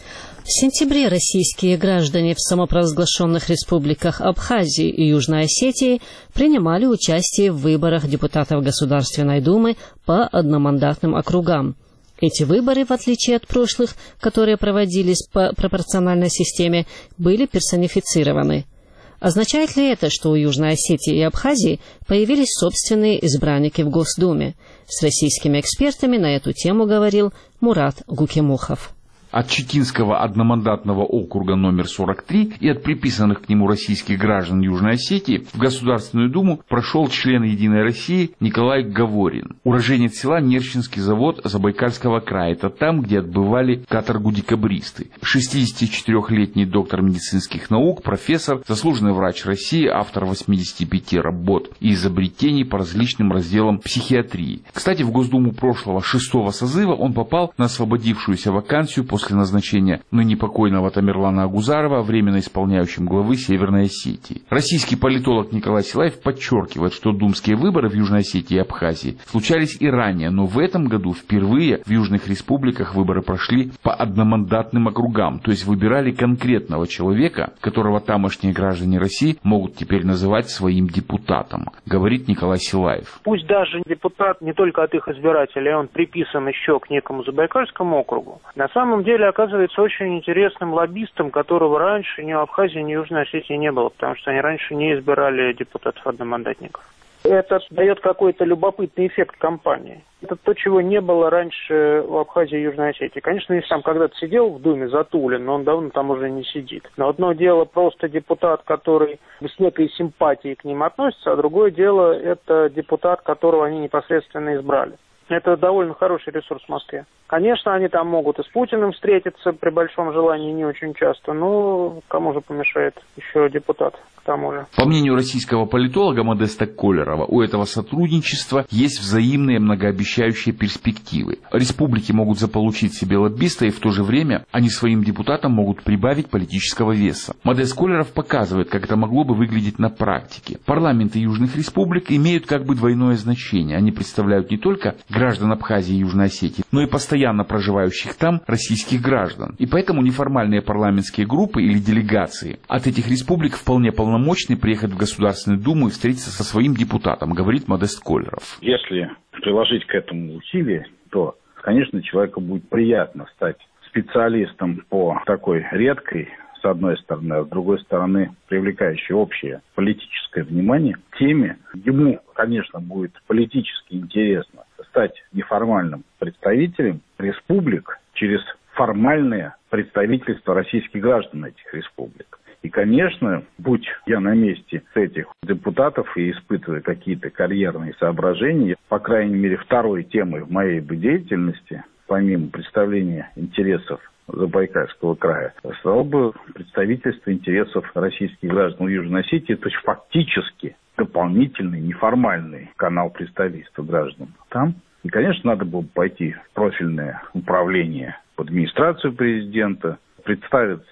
В сентябре российские граждане в самопровозглашенных республиках Абхазии и Южной Осетии принимали участие в выборах депутатов Государственной Думы по одномандатным округам. Эти выборы, в отличие от прошлых, которые проводились по пропорциональной системе, были персонифицированы. Означает ли это, что у Южной Осетии и Абхазии появились собственные избранники в Госдуме? С российскими экспертами на эту тему говорил Мурат Гукемухов. От Читинского одномандатного округа номер сорок три и от приписанных к нему российских граждан Южной Осетии в Государственную Думу прошел член «Единой России» Николай Гаворин, уроженец села Нерчинский завод Забайкальского края. Это там, где отбывали каторгу-декабристы. шестидесятичетырёхлетний доктор медицинских наук, профессор, заслуженный врач России, автор восьмидесяти пяти работ и изобретений по различным разделам психиатрии. Кстати, в Госдуму прошлого шестого созыва он попал на освободившуюся вакансию по после назначения ныне покойного Тамерлана Агузарова временно исполняющим главы Северной Осетии. Российский политолог Николай Силаев подчеркивает, что думские выборы в Южной Осетии и Абхазии случались и ранее, но в этом году впервые в южных республиках выборы прошли по одномандатным округам, то есть выбирали конкретного человека, которого тамошние граждане России могут теперь называть своим депутатом, говорит Николай Силаев. Пусть даже депутат не только от их избирателей, он приписан еще к некому Забайкальскому округу, на самом деле деле оказывается очень интересным лоббистом, которого раньше ни в Абхазии, ни в Южной Осетии не было, потому что они раньше не избирали депутатов-одномандатников. Это дает какой-то любопытный эффект кампании. Это то, чего не было раньше в Абхазии и Южной Осетии. Конечно, если там когда-то сидел в Думе Затулин, но он давно там уже не сидит. Но одно дело просто депутат, который с некой симпатией к ним относится, а другое дело это депутат, которого они непосредственно избрали. Это довольно хороший ресурс в Москве. Конечно, они там могут и с Путиным встретиться при большом желании, не очень часто, но кому же помешает еще депутат к тому же. По мнению российского политолога Модеста Колерова, у этого сотрудничества есть взаимные многообещающие перспективы. Республики могут заполучить себе лоббиста, и в то же время они своим депутатам могут прибавить политического веса. Модест Колеров показывает, как это могло бы выглядеть на практике. Парламенты южных республик имеют как бы двойное значение. Они представляют не только граждан Абхазии и Южной Осетии, но и постоянно проживающих там российских граждан. И поэтому неформальные парламентские группы или делегации от этих республик вполне полномочны приехать в Государственную Думу и встретиться со своим депутатом, говорит Модест Колеров. Если приложить к этому усилия, то, конечно, человеку будет приятно стать специалистом по такой редкой, с одной стороны, а с другой стороны, привлекающей общее политическое внимание теме. Ему, конечно, будет политически интересно стать неформальным представителем республик через формальное представительство российских граждан этих республик. И, конечно, будь я на месте этих депутатов и испытывая какие-то карьерные соображения, по крайней мере, второй темой в моей бы деятельности, помимо представления интересов Забайкальского края, стало бы представительство интересов российских граждан в Южной Осетии, то есть фактически дополнительный неформальный канал представительства граждан там. И, конечно, надо было пойти в профильное управление, в администрацию президента, представиться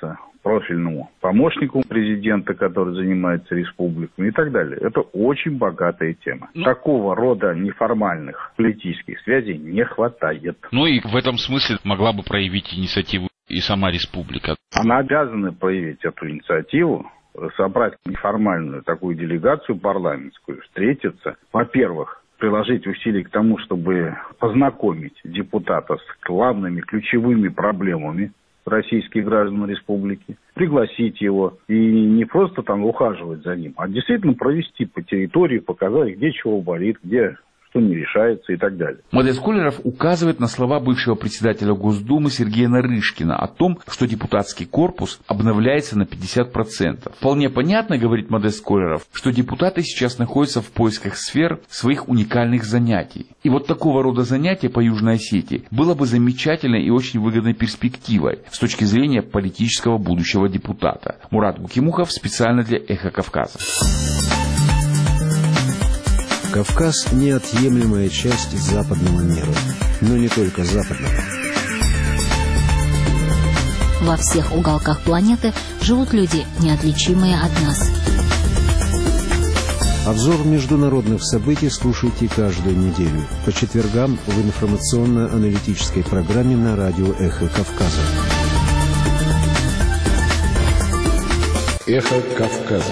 профильному помощнику президента, который занимается республиками и так далее. Это очень богатая тема. Ну, такого рода неформальных политических связей не хватает. Ну и в этом смысле могла бы проявить инициативу и сама республика. Она обязана проявить эту инициативу, собрать неформальную такую делегацию парламентскую, встретиться. Во-первых, приложить усилия к тому, чтобы познакомить депутата с главными ключевыми проблемами российских граждан республики, пригласить его и не просто там ухаживать за ним, а действительно провести по территории, показать, где чего болит, где что не решается и так далее. Модест Колеров указывает на слова бывшего председателя Госдумы Сергея Нарышкина о том, что депутатский корпус обновляется на пятьдесят процентов. Вполне понятно, говорит Модест Колеров, что депутаты сейчас находятся в поисках сфер своих уникальных занятий. И вот такого рода занятия по Южной Осетии было бы замечательной и очень выгодной перспективой с точки зрения политического будущего депутата. Мурат Гукимухов специально для «Эхо Кавказа». Кавказ – неотъемлемая часть западного мира, но не только западного. Во всех уголках планеты живут люди, неотличимые от нас. Обзор международных событий слушайте каждую неделю по четвергам в информационно-аналитической программе на радио «Эхо Кавказа». «Эхо Кавказа».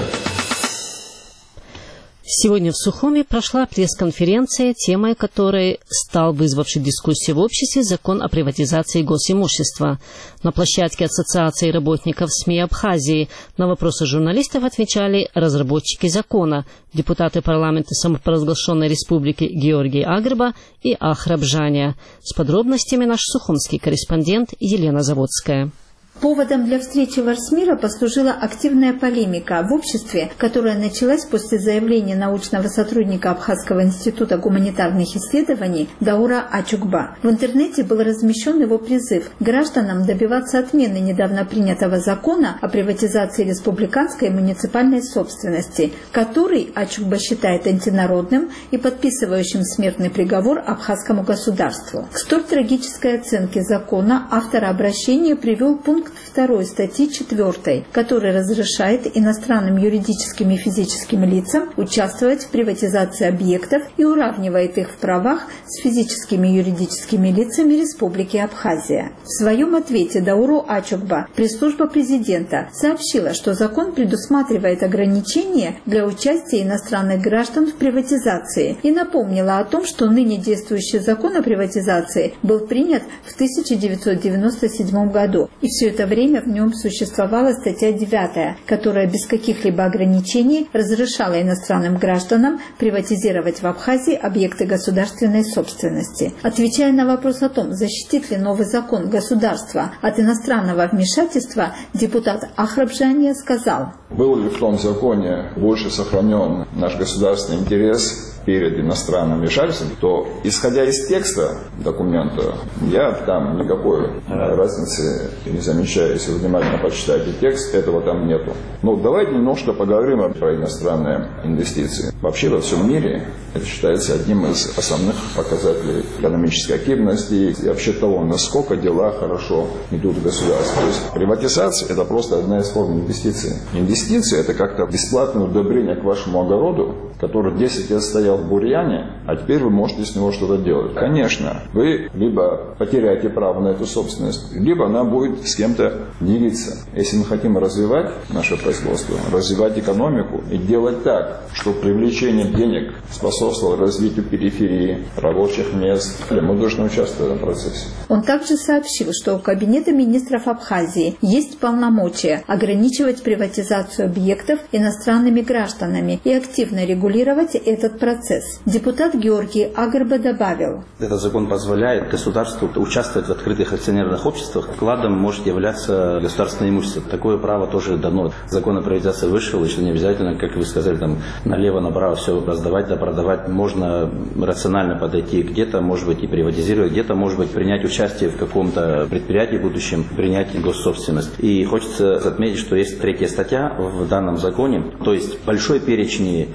Сегодня в Сухуми прошла пресс-конференция, темой которой стал вызвавший дискуссию в обществе закон о приватизации госимущества. На площадке Ассоциации работников СМИ Абхазии на вопросы журналистов отвечали разработчики закона, депутаты парламента самопровозглашенной республики Георгий Агрба и Ахраб Жаня. С подробностями наш сухумский корреспондент Елена Заводская. Поводом для встречи в Арсмира послужила активная полемика в обществе, которая началась после заявления научного сотрудника Абхазского института гуманитарных исследований Даура Ачукба. В интернете был размещен его призыв гражданам добиваться отмены недавно принятого закона о приватизации республиканской и муниципальной собственности, который Ачукба считает антинародным и подписывающим смертный приговор абхазскому государству. К столь трагической оценке закона автор обращения привел пункт второй статьи четвёртой, который разрешает иностранным юридическим и физическим лицам участвовать в приватизации объектов и уравнивает их в правах с физическими и юридическими лицами Республики Абхазия. В своем ответе Дауру Ачукба пресс-служба президента сообщила, что закон предусматривает ограничения для участия иностранных граждан в приватизации и напомнила о том, что ныне действующий закон о приватизации был принят в тысяча девятьсот девяносто седьмом году, и все это время в нем существовала статья девятая, которая без каких-либо ограничений разрешала иностранным гражданам приватизировать в Абхазии объекты государственной собственности. Отвечая на вопрос о том, защитит ли новый закон государства от иностранного вмешательства, депутат Ахраб Жаня сказал: «Был ли в том законе больше сохранен наш государственный интерес перед иностранным вмешательством, то, исходя из текста документа, я там никакой разницы не замечаю. Если вы внимательно почитаете текст, этого там нету. Но давайте немножко поговорим про иностранные инвестиции. Вообще во всем мире это считается одним из основных показателей экономической активности и вообще того, насколько дела хорошо идут в государстве. То есть приватизация – это просто одна из форм инвестиций. Инвестиции – это как-то бесплатное удобрение к вашему огороду, который десять лет стоял в бурьяне, а теперь вы можете с него что-то делать. Конечно, вы либо потеряете право на эту собственность, либо она будет с кем-то делиться. Если мы хотим развивать наше производство, развивать экономику и делать так, чтобы привлечение денег способствовало развитию периферии, рабочих мест, мы должны участвовать в этом процессе. Он также сообщил, что у Кабинета министров Абхазии есть полномочия ограничивать приватизацию объектов иностранными гражданами и активно регулировать этот процесс. Депутат Георгий Агрба добавил: этот закон позволяет государству участвовать в открытых акционерных обществах. Вкладом может являться государственное имущество. Такое право тоже дано. Закон о приватизации вышел, еще не обязательно, как вы сказали, там налево-направо все раздавать, да продавать. Можно рационально подойти где-то, может быть, и приватизировать, где-то, может быть, принять участие в каком-то предприятии в будущем, принять госсобственность. И хочется отметить, что есть третья статья в данном законе, то есть большой перечень, можно прямо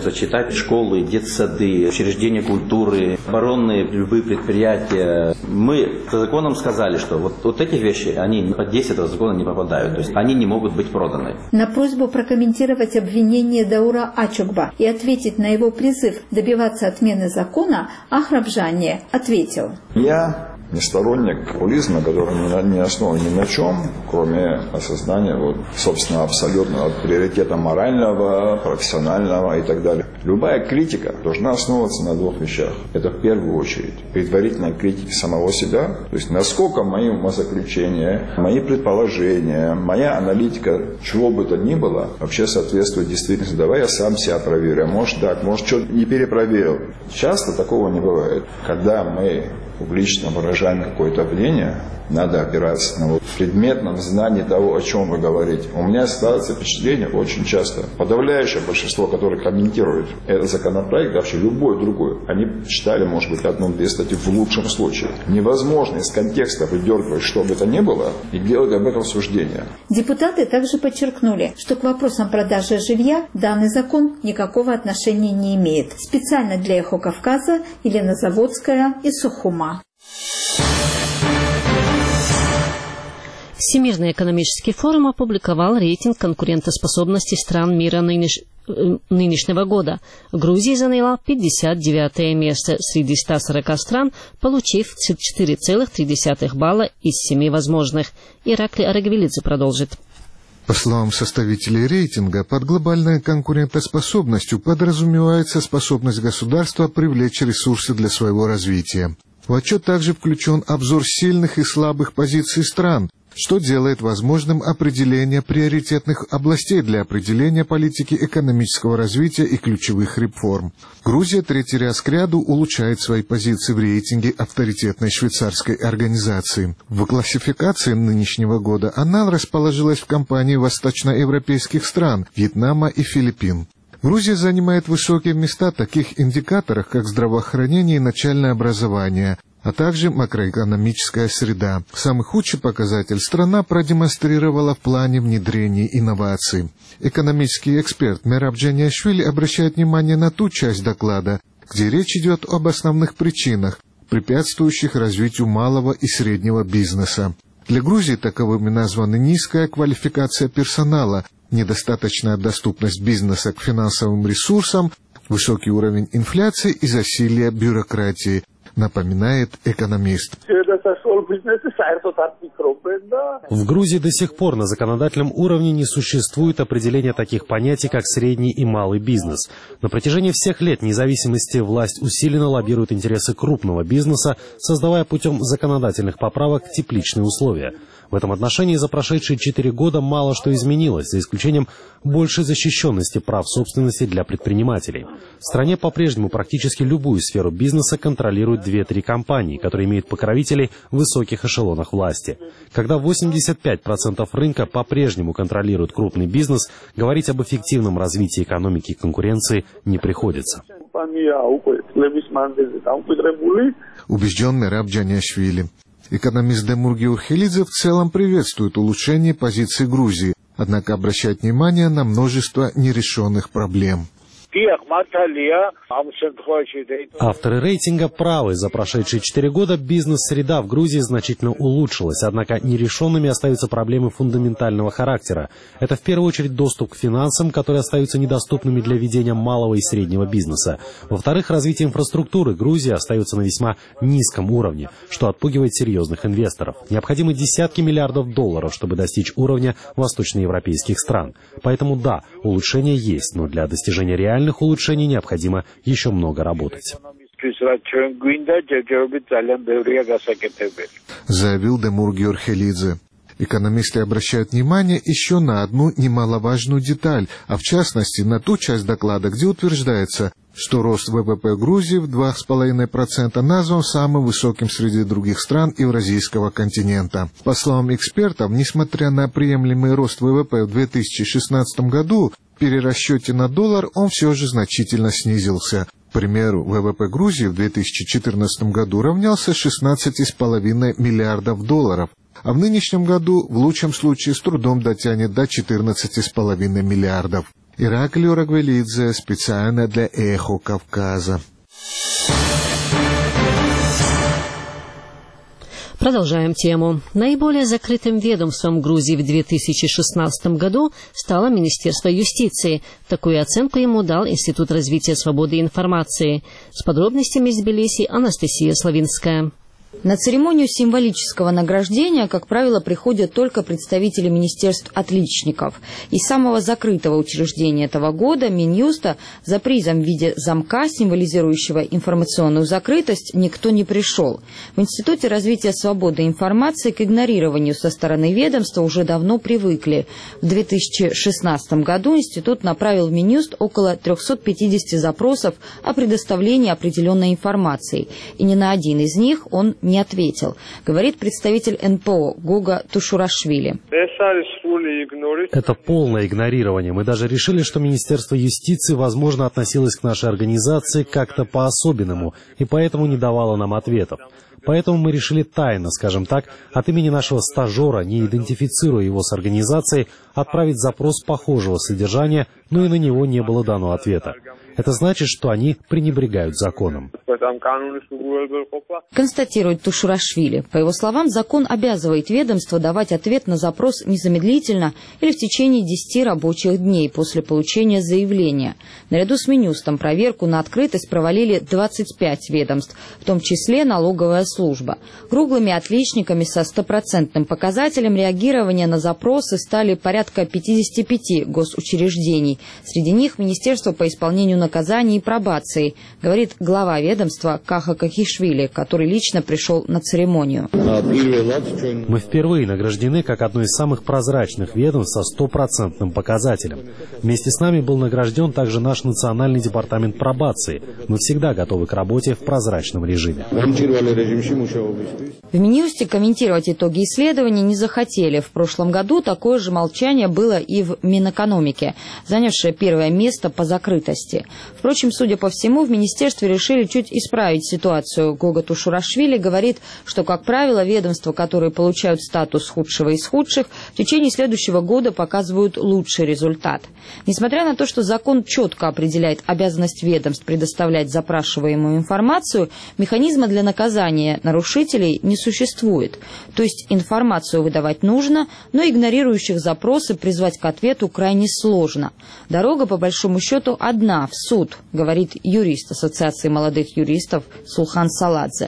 зачитать школы, детсады, учреждения культуры, оборонные любые предприятия. Мы законом сказали, что вот, вот эти вещи, они под действие этого закона не попадают, то есть они не могут быть проданы. На просьбу прокомментировать обвинение Даура Ачукба и ответить на его призыв добиваться отмены закона, Ахрабжане ответил: Я не сторонник популизма, который не основан ни на чем, кроме осознания вот, собственно, абсолютного приоритета морального, профессионального и так далее. Любая критика должна основываться на двух вещах. Это в первую очередь предварительная критика самого себя, то есть насколько мои умозаключения, мои предположения, моя аналитика, чего бы то ни было, вообще соответствует действительности. Давай я сам себя проверю, может так, может что-то не перепроверил. Часто такого не бывает. Когда мы публично выражаем какое-то мнение, надо опираться на вот предметном знании того, о чем вы говорите. У меня складывается впечатление очень часто. Подавляющее большинство, которые комментируют этот законопроект, вообще любой другой, они читали, может быть, одну-две статьи в лучшем случае. Невозможно из контекста выдергивать, что бы это ни было, и делать об этом суждение. Депутаты также подчеркнули, что к вопросам продажи жилья данный закон никакого отношения не имеет. Специально для «Эхо Кавказа» Елена Заводская из Сухума. Всемирный экономический форум опубликовал рейтинг конкурентоспособности стран мира нынеш... нынешнего года. Грузия заняла пятьдесят девятое место среди ста сорока стран, получив четыре целых три десятых балла из семи возможных. Иракли Арагвелидзе продолжит. По словам составителей рейтинга, под глобальной конкурентоспособностью подразумевается способность государства привлечь ресурсы для своего развития. В отчет также включен обзор сильных и слабых позиций стран, что делает возможным определение приоритетных областей для определения политики экономического развития и ключевых реформ. Грузия третий раз кряду улучшает свои позиции в рейтинге авторитетной швейцарской организации. В классификации нынешнего года она расположилась в компании восточноевропейских стран Вьетнама и Филиппин. Грузия занимает высокие места в таких индикаторах, как здравоохранение и начальное образование, а также макроэкономическая среда. Самый худший показатель страна продемонстрировала в плане внедрения инноваций. Экономический эксперт Мераб Джаниашвили обращает внимание на ту часть доклада, где речь идет об основных причинах, препятствующих развитию малого и среднего бизнеса. Для Грузии таковыми названы низкая квалификация персонала, недостаточная доступность бизнеса к финансовым ресурсам, высокий уровень инфляции и засилие бюрократии, напоминает экономист. В Грузии до сих пор на законодательном уровне не существует определения таких понятий, как средний и малый бизнес. На протяжении всех лет независимости власть усиленно лоббирует интересы крупного бизнеса, создавая путем законодательных поправок тепличные условия. В этом отношении за прошедшие четыре года мало что изменилось, за исключением большей защищенности прав собственности для предпринимателей. В стране по-прежнему практически любую сферу бизнеса контролируют две-три компании, которые имеют покровителей в высоких эшелонах власти. Когда восемьдесят пять процентов рынка по-прежнему контролирует крупный бизнес, говорить об эффективном развитии экономики и конкуренции не приходится. Убежден Мераб Джаниашвили. Экономист Демур Георхелидзе в целом приветствует улучшение позиции Грузии, однако обращает внимание на множество нерешенных проблем. Авторы рейтинга правы. За прошедшие четыре года бизнес-среда в Грузии значительно улучшилась, однако нерешенными остаются проблемы фундаментального характера. Это в первую очередь доступ к финансам, которые остаются недоступными для ведения малого и среднего бизнеса. Во-вторых, развитие инфраструктуры Грузии остается на весьма низком уровне, что отпугивает серьезных инвесторов. Необходимы десятки миллиардов долларов, чтобы достичь уровня восточноевропейских стран. Поэтому да, улучшения есть, но для достижения реальных улучшений необходимо еще много работать. Заявил Демур Георхелидзе. Экономисты обращают внимание еще на одну немаловажную деталь, а в частности на ту часть доклада, где утверждается, что рост ВВП Грузии в два с половиной процента назван самым высоким среди других стран Евразийского континента. По словам экспертов, несмотря на приемлемый рост ВВП в две тысячи шестнадцатом году, в перерасчете на доллар он все же значительно снизился. К примеру, ВВП Грузии в две тысячи четырнадцатом году равнялся шестнадцати с половиной миллиардов долларов, а в нынешнем году в лучшем случае с трудом дотянет до четырнадцати с половиной миллиардов. Ираклий Рагвелидзе специально для «Эхо Кавказа». Продолжаем тему. Наиболее закрытым ведомством Грузии в две тысячи шестнадцатом году стало Министерство юстиции. Такую оценку ему дал Институт развития свободы информации. С подробностями из Тбилиси Анастасия Славинская. На церемонию символического награждения, как правило, приходят только представители министерств отличников. Из самого закрытого учреждения этого года, Минюста, за призом в виде замка, символизирующего информационную закрытость, никто не пришел. В Институте развития свободы информации к игнорированию со стороны ведомства уже давно привыкли. В две тысячи шестнадцатом году Институт направил в Минюст около трёхсот пятидесяти запросов о предоставлении определенной информации. И ни на один из них он не ответил, говорит представитель эн пэ о Гога Тушурашвили. Это полное игнорирование. Мы даже решили, что Министерство юстиции, возможно, относилось к нашей организации как-то по-особенному, и поэтому не давало нам ответов. Поэтому мы решили тайно, скажем так, от имени нашего стажера, не идентифицируя его с организацией, отправить запрос похожего содержания, но и на него не было дано ответа. Это значит, что они пренебрегают законом. Констатирует Тушурашвили. По его словам, закон обязывает ведомство давать ответ на запрос незамедлительно или в течение десяти рабочих дней после получения заявления. Наряду с Минюстом проверку на открытость провалили двадцать пять ведомств, в том числе налоговая служба. Круглыми отличниками со стопроцентным показателем реагирования на запросы стали порядка пятидесяти пяти госучреждений. Среди них Министерство по исполнению наказаний и пробации, говорит глава ведомства Каха Кахишвили, который лично пришел на церемонию. Мы впервые награждены как одно из самых прозрачных ведомств со стопроцентным показателем. Вместе с нами был награжден также наш национальный департамент пробации. Мы всегда готовы к работе в прозрачном режиме. В Минюсте комментировать итоги исследования не захотели. В прошлом году такое же молчание было и в Минэкономике, занявшее первое место по закрытости. Впрочем, судя по всему, в министерстве решили чуть исправить ситуацию. Гога Тушурашвили говорит, что, как правило, ведомства, которые получают статус худшего из худших, в течение следующего года показывают лучший результат. Несмотря на то, что закон четко определяет обязанность ведомств предоставлять запрашиваемую информацию, механизма для наказания нарушителей не существует. То есть информацию выдавать нужно, но игнорирующих запросы призвать к ответу крайне сложно. Дорога, по большому счету, одна – в суд, говорит юрист Ассоциации молодых юристов Сулхан Саладзе.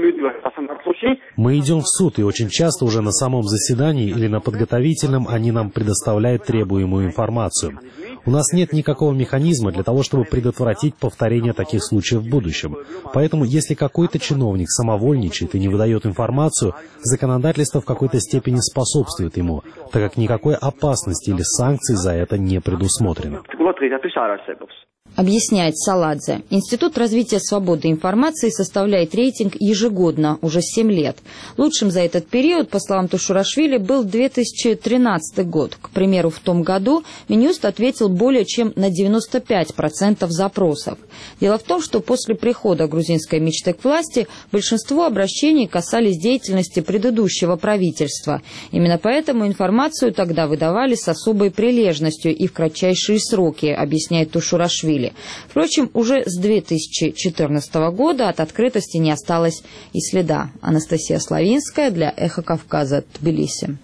Мы идем в суд, и очень часто уже на самом заседании или на подготовительном они нам предоставляют требуемую информацию. У нас нет никакого механизма для того, чтобы предотвратить повторение таких случаев в будущем. Поэтому, если какой-то чиновник самовольничает и не выдает информацию, законодательство в какой-то степени способствует ему, так как никакой опасности или санкций за это не предусмотрено. Объясняет Саладзе. Институт развития свободы информации составляет рейтинг ежегодно, уже семь лет. Лучшим за этот период, по словам Тушурашвили, был две тысячи тринадцатый год. К примеру, в том году Минюст ответил более чем на девяносто пять процентов запросов. Дело в том, что после прихода грузинской мечты к власти большинство обращений касались деятельности предыдущего правительства. Именно поэтому информацию тогда выдавали с особой прилежностью и в кратчайшие сроки, объясняет Тушурашвили. Впрочем, уже с две тысячи четырнадцатого года от открытости не осталось и следа. Анастасия Славинская для «Эхо Кавказа», Тбилиси.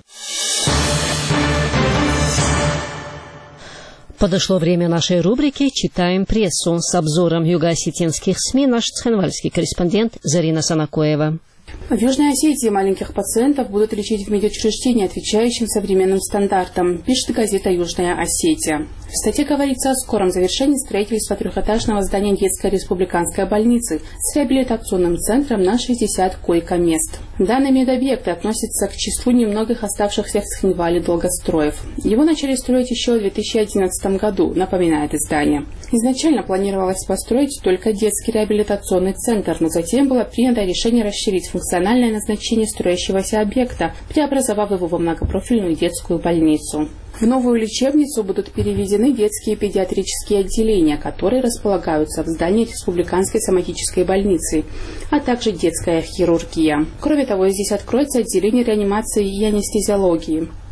Подошло время нашей рубрики «Читаем прессу». С обзором юго-осетинских СМИ наш цхенвальский корреспондент Зарина Санакоева. В Южной Осетии маленьких пациентов будут лечить в медучреждении, отвечающем современным стандартам, пишет газета «Южная Осетия». В статье говорится о скором завершении строительства трехэтажного здания детской республиканской больницы с реабилитационным центром на шестьдесят койко-мест. Данный медобъект относится к числу немногих оставшихся в Цхинвале долгостроев. Его начали строить еще в две тысячи одиннадцатом году, напоминает издание. Изначально планировалось построить только детский реабилитационный центр, но затем было принято решение расширить функциональное назначение строящегося объекта, преобразовав его во многопрофильную детскую больницу. В новую лечебницу будут переведены детские педиатрические отделения, которые располагаются в здании Республиканской соматической больницы, а также детская хирургия. Кроме того, здесь откроется отделение реанимации и анестезиологии.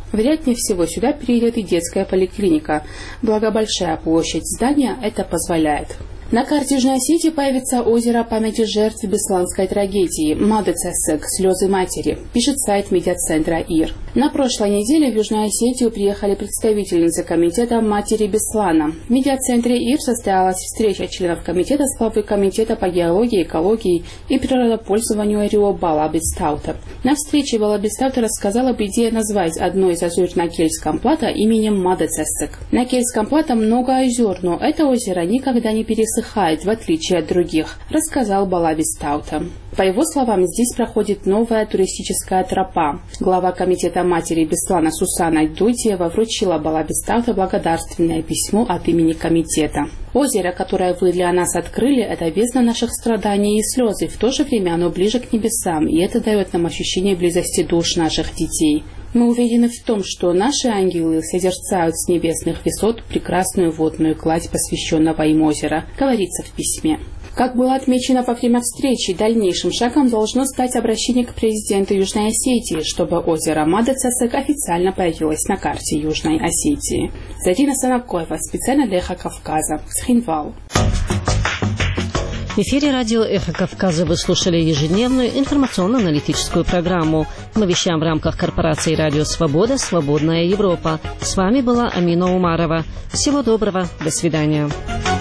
Вероятнее всего, сюда перейдет и детская поликлиника, благо большая площадь здания это позволяет. На карте Южной Осетии появится озеро памяти жертв бесланской трагедии Мадыцесек «Слезы матери», пишет сайт медиацентра ИР. На прошлой неделе в Южную Осетию приехали представительницы комитета матери Беслана. В медиацентре ИР состоялась встреча членов комитета с главой комитета по геологии, экологии и природопользованию РИО Балабистаута. На встрече Балабистаута рассказал об идее назвать одно из озер на Кельтском плато именем Мадыцесек. На Кельтском плато много озер, но это озеро никогда не пересыхает, в отличие от других, рассказал Балабистаута. По его словам, здесь проходит новая туристическая тропа. Глава комитета матери Беслана Сусана Дуйтиева вручила Балабистаута благодарственное письмо от имени комитета. Озеро, которое вы для нас открыли, это бездна наших страданий и слез, и в то же время оно ближе к небесам, и это дает нам ощущение близости душ наших детей. Мы уверены в том, что наши ангелы созерцают с небесных высот прекрасную водную гладь посвященного им озера, говорится в письме. Как было отмечено во время встречи, дальнейшим шагом должно стать обращение к президенту Южной Осетии, чтобы озеро Мадыцесек официально появилось на карте Южной Осетии. Зарина Санакоева, специально для Эхо Кавказа, Схинвал. В эфире радио «Эхо Кавказа» вы слушали ежедневную информационно-аналитическую программу. Мы вещаем в рамках корпорации «Радио Свобода. Свободная Европа». С вами была Амина Умарова. Всего доброго. До свидания.